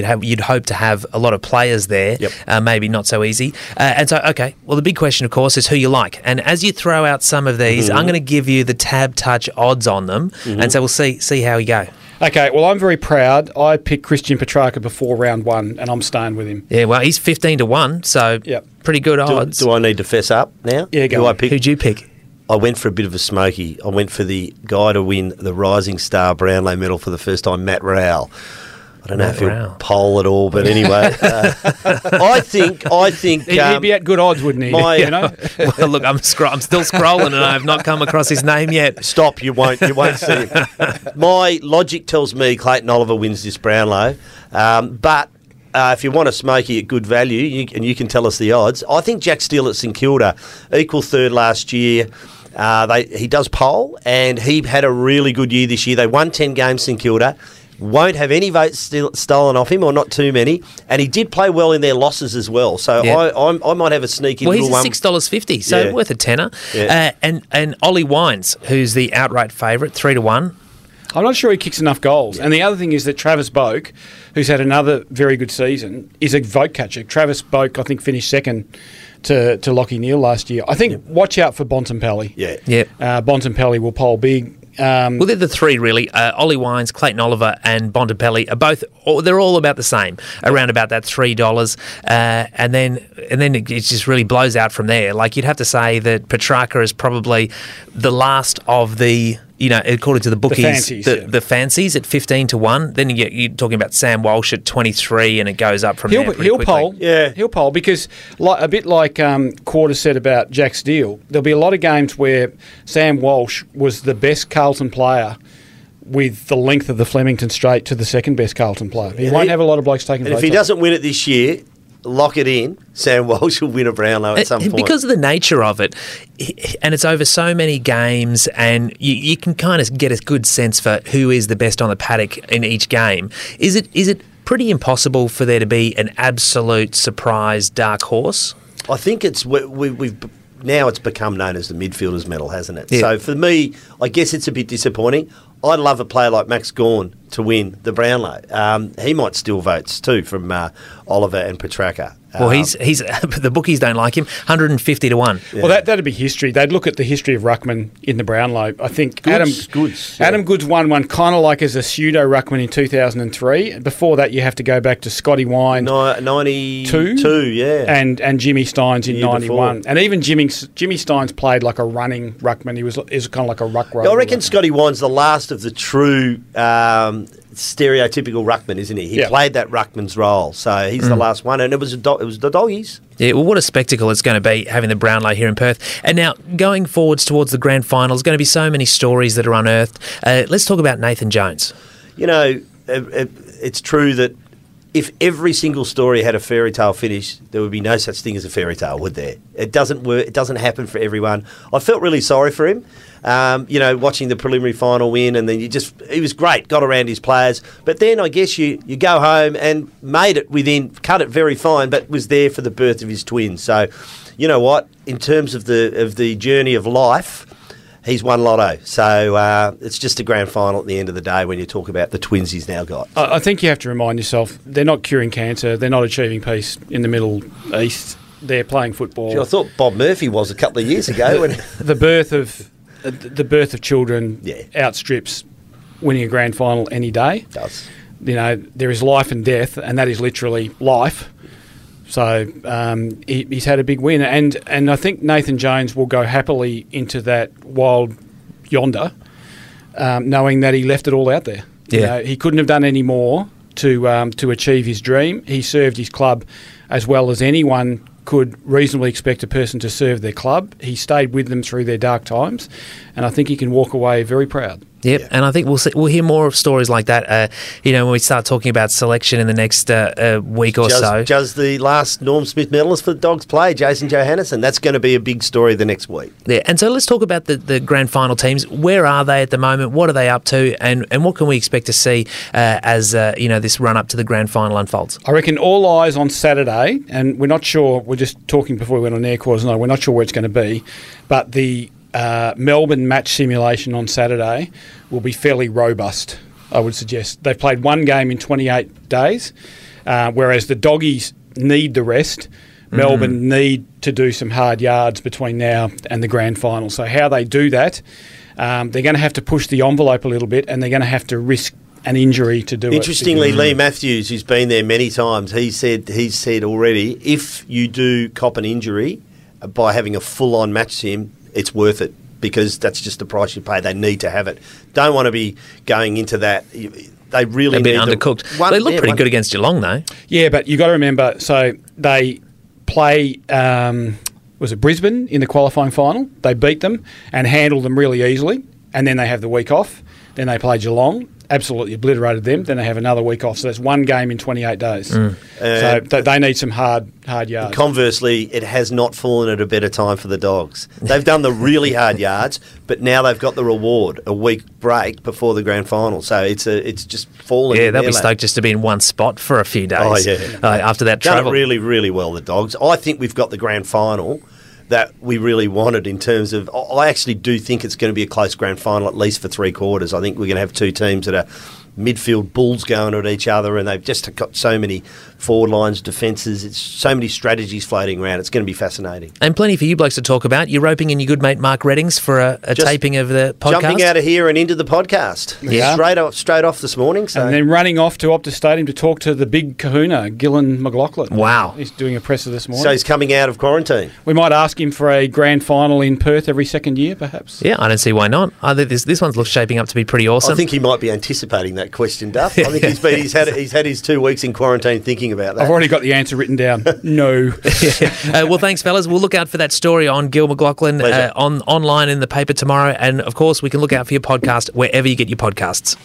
hope to have a lot of players there. Yep. Maybe not so easy. And so, okay, well, the big question, of course, is who you like. And as you throw out some of these, I'm going to give you the Tab Touch odds on them. And so we'll see how we go. Okay, well, I'm very proud. I picked Christian Petrarca before round 1, and I'm staying with him. Yeah, well, he's 15-1, so pretty good odds. Do I need to fess up now? Yeah, go Who on. I pick? Who'd you pick? I went for a bit of a smoky. I went for the guy to win the Rising Star Brownlow medal for the first time, Matt Rowell. I don't know if he'll poll at all, but anyway, I think he'd be at good odds, wouldn't he? You know? Well, look, I'm still scrolling, and I have not come across his name yet. Stop! You won't see him. My logic tells me Clayton Oliver wins this Brownlow, but. If you want a smoky at good value, and you can tell us the odds, I think Jack Steele at St Kilda, equal third last year. He does poll, and he had a really good year this year. They won 10 games, St Kilda. Won't have any votes stolen off him, or not too many. And he did play well in their losses as well. So I might have a sneaky little one. Well, he's $6.50, so worth a tenner. Yeah. And Ollie Wines, who's the outright favourite, 3-1. I'm not sure he kicks enough goals. And the other thing is that Travis Boak, who's had another very good season, is a vote catcher. Travis Boak, I think, finished second to Lachie Neale last year. I think watch out for Bontempelli. Yeah. Bontempelli will poll big. Well, they're the three, really. Ollie Wines, Clayton Oliver and Bontempelli are both, they're all about the same, around about that $3. And then it just really blows out from there. Like, you'd have to say that Petrarca is probably the last of the, according to the bookies, the fancies at 15-1. Then you're talking about Sam Walsh at 23, and it goes up from there. He'll poll. Yeah, he'll poll because, a bit like Quarter said about Jack Steele, there'll be a lot of games where Sam Walsh was the best Carlton player with the length of the Flemington Straight to the second best Carlton player. He won't have a lot of blokes taking votes. And if he doesn't win it this year, lock it in. Sam Walsh will win a Brownlow at some point. Because of the nature of it, and it's over so many games, and you can kind of get a good sense for who is the best on the paddock in each game. Is it pretty impossible for there to be an absolute surprise dark horse? I think we've now it's become known as the midfielders medal, hasn't it? Yeah. So for me, I guess it's a bit disappointing. I'd love a player like Max Gawn to win the Brownlow. He might steal votes too from Oliver and Petrarca. Well, he's the bookies don't like him. 150-1. Yeah. Well, that'd be history. They'd look at the history of ruckman in the Brownlow. I think Adam Goods won one kind of like as a pseudo ruckman in 2003. Before that, you have to go back to Scotty Wine, 92, yeah, and Jimmy Steins in 91. Before. And even Jimmy Steins played like a running ruckman. He was kind of like a ruck rover. I reckon Scotty Wine's the last of the true stereotypical ruckman, isn't he? He played that ruckman's role, so he's the last one, and it was the doggies. Yeah, well, what a spectacle it's going to be having the Brownlow here in Perth. And now, going forwards towards the grand final, there's going to be so many stories that are unearthed. Let's talk about Nathan Jones. It's true that if every single story had a fairy tale finish, there would be no such thing as a fairy tale, would there? It doesn't work. It doesn't happen for everyone. I felt really sorry for him. Watching the preliminary final win, and then he was great, got around his players. But then I guess you go home and cut it very fine, but was there for the birth of his twins. So, you know what? In terms of the journey of life, he's won lotto. So it's just a grand final at the end of the day when you talk about the twins he's now got. I think you have to remind yourself, they're not curing cancer, they're not achieving peace in the Middle East. They're playing football. Gee, I thought Bob Murphy was a couple of years ago. The birth of children outstrips winning a grand final any day. It does. There is life and death, and that is literally life. So he's had a big win, and I think Nathan Jones will go happily into that wild yonder, knowing that he left it all out there. Yeah. He couldn't have done any more to achieve his dream. He served his club as well as anyone could reasonably expect a person to serve their club. He stayed with them through their dark times, and I think he can walk away very proud. Yep, yeah. And I think we'll hear more of stories like that, when we start talking about selection in the next week or so. Does the last Norm Smith medalist for the Dogs play, Jason Johannesson? That's going to be a big story the next week. Yeah, and so let's talk about the grand final teams. Where are they at the moment? What are they up to? And what can we expect to see as this run up to the grand final unfolds? I reckon all eyes on Saturday, and we're not sure, we're just talking before we went on air Quarters, we're not sure where it's going to be, but the Melbourne match simulation on Saturday will be fairly robust, I would suggest. They've played one game in 28 days. whereas the doggies need the rest. Melbourne need to do some hard yards between now and the grand final. So how they do that, they're going to have to push the envelope a little bit, and they're going to have to risk an injury to do it. Interestingly, Lee Matthews, who's been there many times, he's said already, if you do cop an injury by having a full-on match sim, it's worth it, because that's just the price you pay. They need to have it. Don't want to be going into that. They really They've been undercooked. They look pretty good against Geelong, though. Yeah, but you got to remember, so they play, was it Brisbane in the qualifying final? They beat them and handled them really easily, and then they have the week off. Then they play Geelong, absolutely obliterated them. Then they have another week off. So that's one game in 28 days. So they need some hard yards. Conversely, it has not fallen at a better time for the Dogs. They've done the really hard yards, but now they've got the reward, a week break before the grand final. So it's just fallen. Yeah, they'll be stoked just to be in one spot for a few days. Oh, yeah. After that travel. Done it really, really well, the Dogs. I think we've got the grand final that we really wanted in terms of... I actually do think it's going to be a close grand final, at least for 3 quarters. I think we're going to have 2 teams that are midfield bulls going at each other, and they've just got so many forward lines, defences. It's so many strategies floating around. It's going to be fascinating. And plenty for you blokes to talk about. You're roping in your good mate Mark Reddings for a taping of the podcast. Jumping out of here and into the podcast. Yeah. Straight off this morning. So. And then running off to Optus Stadium to talk to the big kahuna, Gillan McLaughlin. Wow. He's doing a presser this morning. So he's coming out of quarantine. We might ask him for a grand final in Perth every second year, perhaps. Yeah, I don't see why not. I think this one's shaping up to be pretty awesome. I think he might be anticipating that question, Duff. I think he's had his 2 weeks in quarantine thinking about that. I've already got the answer written down. No. Well, thanks, fellas. We'll look out for that story on Gil McLaughlin online in the paper tomorrow. And, of course, we can look out for your podcast wherever you get your podcasts.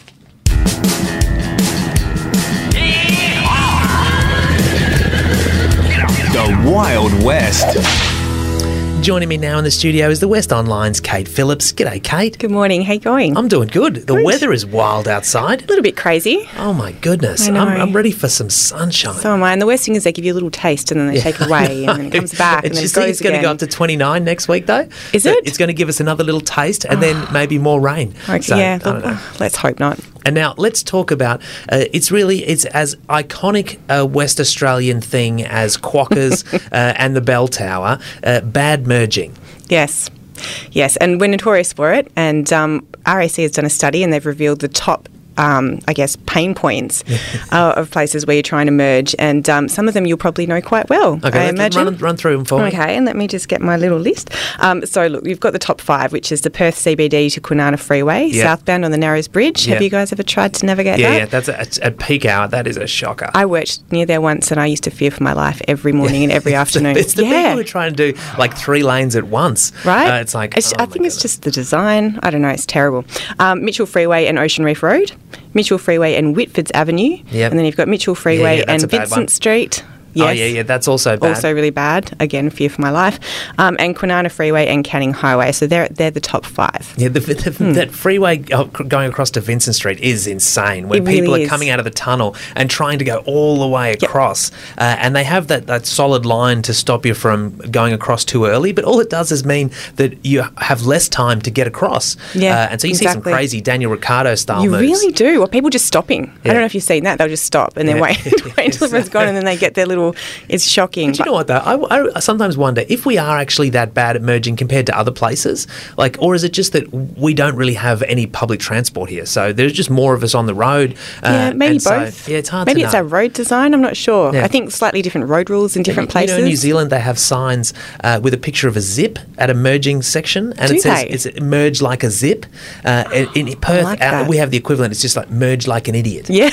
The Wild West. Joining me now in the studio is the West Online's Kate Phillips. G'day, Kate. Good morning. How you going? I'm doing good. The weather is wild outside. A little bit crazy. Oh, my goodness. I know. I'm ready for some sunshine. So am I. And the worst thing is they give you a little taste and then they take away and then it comes back and then it goes it's going to go up to 29 next week, though? Is it? It's going to give us another little taste and then maybe more rain. Okay, So, yeah, I don't know. let's hope not. And now let's talk about it's as iconic a West Australian thing as Quokkas and the Bell Tower, bad merging. Yes. Yes, and we're notorious for it. And RAC has done a study and they've revealed the top, pain points of places where you're trying to merge. And some of them you'll probably know quite well, Okay, I imagine. run through them for me. Okay, and let me just get my little list. So, look, you've got the top 5, which is the Perth CBD to Kwinana Freeway, Yep. southbound on the Narrows Bridge. Yep. Have you guys ever tried to navigate that? Yeah, that's at peak hour. That is a shocker. I worked near there once and I used to fear for my life every morning and every afternoon. It's the people who are trying to do like 3 lanes at once. Right? It's like, I think it's just the design. I don't know. It's terrible. Mitchell Freeway and Ocean Reef Road. Mitchell Freeway and Whitfords Avenue. Yep. And then you've got Mitchell Freeway that's and a bad one. Vincent Street. Oh, Yes. yeah, that's also bad. Also really bad. Again, fear for my life. And Kwinana Freeway and Canning Highway. So they're the top 5. Yeah, that freeway going across to Vincent Street is insane. When It really people are is. coming out of the tunnel and trying to go all the way across, and they have that solid line to stop you from going across too early. But all it does is mean that you have less time to get across. Yeah, and so you see some exactly. crazy Daniel Ricciardo style You moves. really do. Or people just stopping. Yeah. I don't know if you've seen that. They'll just stop and then Yeah. wait until everyone's gone and then they get their little... It's shocking. But you know what, though? I sometimes wonder if we are actually that bad at merging compared to other places, or is it just that we don't really have any public transport here? So there's just more of us on the road. Yeah, maybe and so, both. Yeah, it's hard Maybe to it's know. our road design. I'm not sure. Yeah. I think slightly different road rules in different You places. know, in New Zealand, they have signs with a picture of a zip at a merging section, and Do it says they? it's merge like a zip. In Perth, like that. we have the equivalent. It's just like merge like an idiot. Yeah.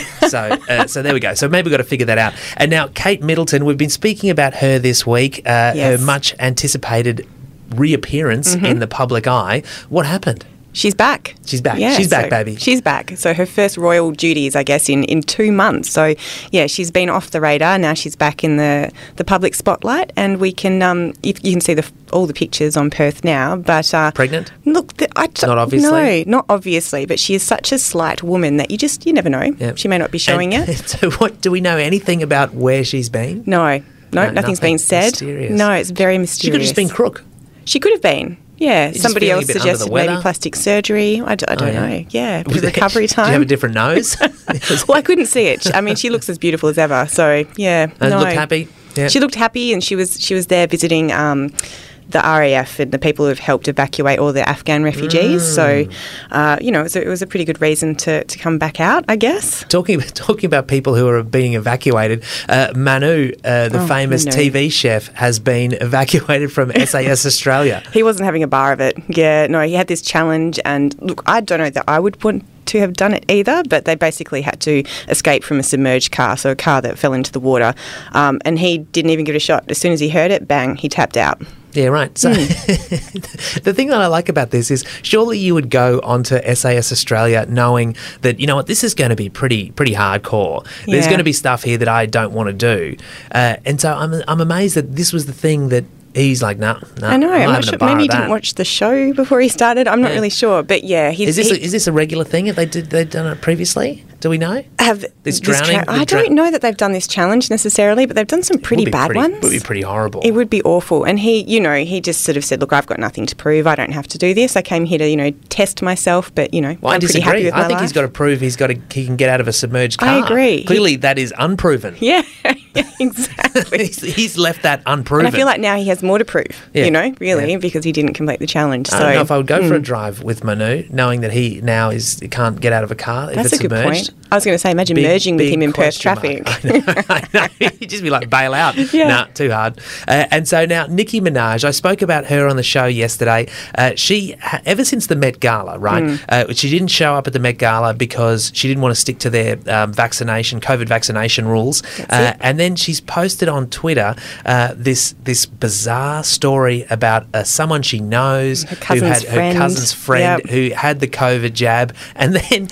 So there we go. So maybe we've got to figure that out. And now, Kate Middleton, we've been speaking about her this week, her much anticipated reappearance in the public eye. What happened? She's back. She's back. Yeah, She's back, so baby. She's back. So her first royal duties, I guess, in 2 months. So, yeah, she's been off the radar. Now she's back in the public spotlight, and we can you can see all the pictures on Perth now. But Pregnant? Look, Not obviously? No, not obviously. But she is such a slight woman that you never know. Yep. She may not be showing And it. So do we know anything about where she's been? No, nothing's nothing. been said. Mysterious. No, it's very mysterious. She could have just been crook. She could have been. Yeah, just somebody feeling a else bit under the suggested maybe weather? plastic surgery. I don't know. Yeah, a bit of recovery time. Do you have a different nose? Well, I couldn't see it. I mean, she looks as beautiful as ever. So yeah, And looked happy? Yeah. She looked happy, and she was there visiting the RAF and the people who've helped evacuate all the Afghan refugees. So, it was a pretty good reason to come back out, I guess. Talking about people who are being evacuated, Manu, the famous Manu. TV chef, has been evacuated from SAS Australia. He wasn't having a bar of it. Yeah, no, he had this challenge, and look, I don't know that I would want to have done it either, but they basically had to escape from a submerged car, so a car that fell into the water, and he didn't even give it a shot. As soon as he heard it, bang, he tapped out. Yeah, right. So the thing that I like about this is surely you would go onto SAS Australia knowing that, you know what, this is going to be pretty hardcore. There's Yeah. going to be stuff here that I don't want to do. And so I'm amazed that this was the thing that he's like, no. I know. I'm not having sure. a bar Maybe he of that. didn't watch the show before he started. I'm not really sure, but yeah, Is this a regular thing? Have they've done it previously? Do we know? This drowning? I don't know that they've done this challenge necessarily, but they've done some pretty bad ones. It would be pretty horrible. It would be awful. And he just sort of said, look, I've got nothing to prove. I don't have to do this. I came here to, test myself, but, Well, I I'm pretty disagree. happy with my I think life. he's got to prove he can get out of a submerged car. I agree. Clearly, that is unproven. Yeah, exactly. he's left that unproven. And I feel like now he has more to prove, Yeah. really, because he didn't complete the challenge. I So don't know if I would go for a drive with Manu, knowing that he now can't get out of a car if That's it's a good submerged. point. I was going to say, imagine merging with him in Perth question traffic. mark. I know. He'd just be like, bail out. Yeah. Nah, too hard. And so now, Nicki Minaj, I spoke about her on the show yesterday. Ever since the Met Gala, right, she didn't show up at the Met Gala because she didn't want to stick to their COVID vaccination rules. And then she's posted on Twitter this bizarre story about someone she knows Her cousin's friend Yep. who had the COVID jab and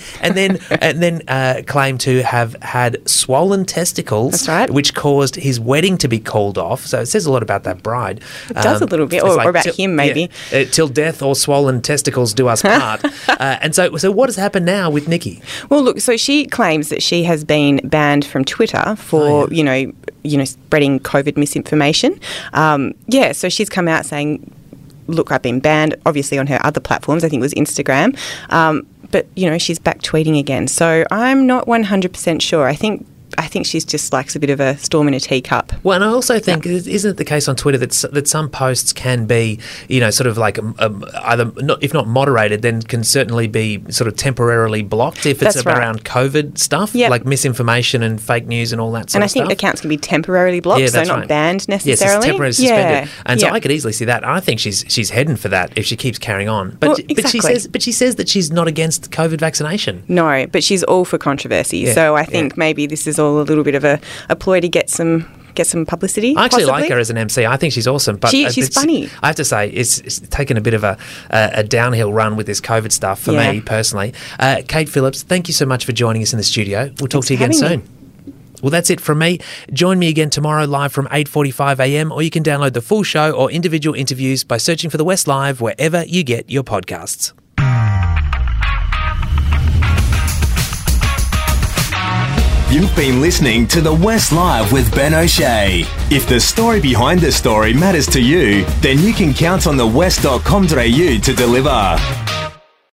then claimed to have had swollen testicles. That's right. Which caused his wedding to be called off. So it says a lot about that bride. It does a little bit, it's or about him maybe. Yeah, till death or swollen testicles do us part. And so what has happened now with Nicki? Well, look, so she claims that she has been banned from Twitter for, spreading COVID misinformation. So she's come out saying, look, I've been banned, obviously on her other platforms. I think it was Instagram. But, she's back tweeting again. So I'm not 100% sure. I think she's just likes a bit of a storm in a teacup. Well, and I also think, isn't it the case on Twitter that some posts can be, sort of like either, if not moderated, then can certainly be sort of temporarily blocked if it's That's right. around COVID stuff, Yep. like misinformation and fake news and all that sort And of I think stuff. accounts can be temporarily blocked, Yeah, so that's not right. banned Yes, necessarily. it's temporarily suspended. Yeah. And so Yeah. I could easily see that. And I think she's heading for that if she keeps carrying on. But Well, but she exactly. says that she's not against COVID vaccination. No, but she's all for controversy. Yeah, So I think maybe this is all a little bit of a ploy to get some publicity. I actually possibly. like her as an MC. I think she's awesome. But She's funny. I have to say, it's taken a bit of a downhill run with this COVID stuff for Yeah. me personally. Kate Phillips, thank you so much for joining us in the studio. We'll talk Thanks to you for again having soon. Well, that's it from me. Join me again tomorrow live from 8:45 a.m. or you can download the full show or individual interviews by searching for The West Live wherever you get your podcasts. You've been listening to The West Live with Ben O'Shea. If the story behind the story matters to you, then you can count on thewest.com.au to deliver.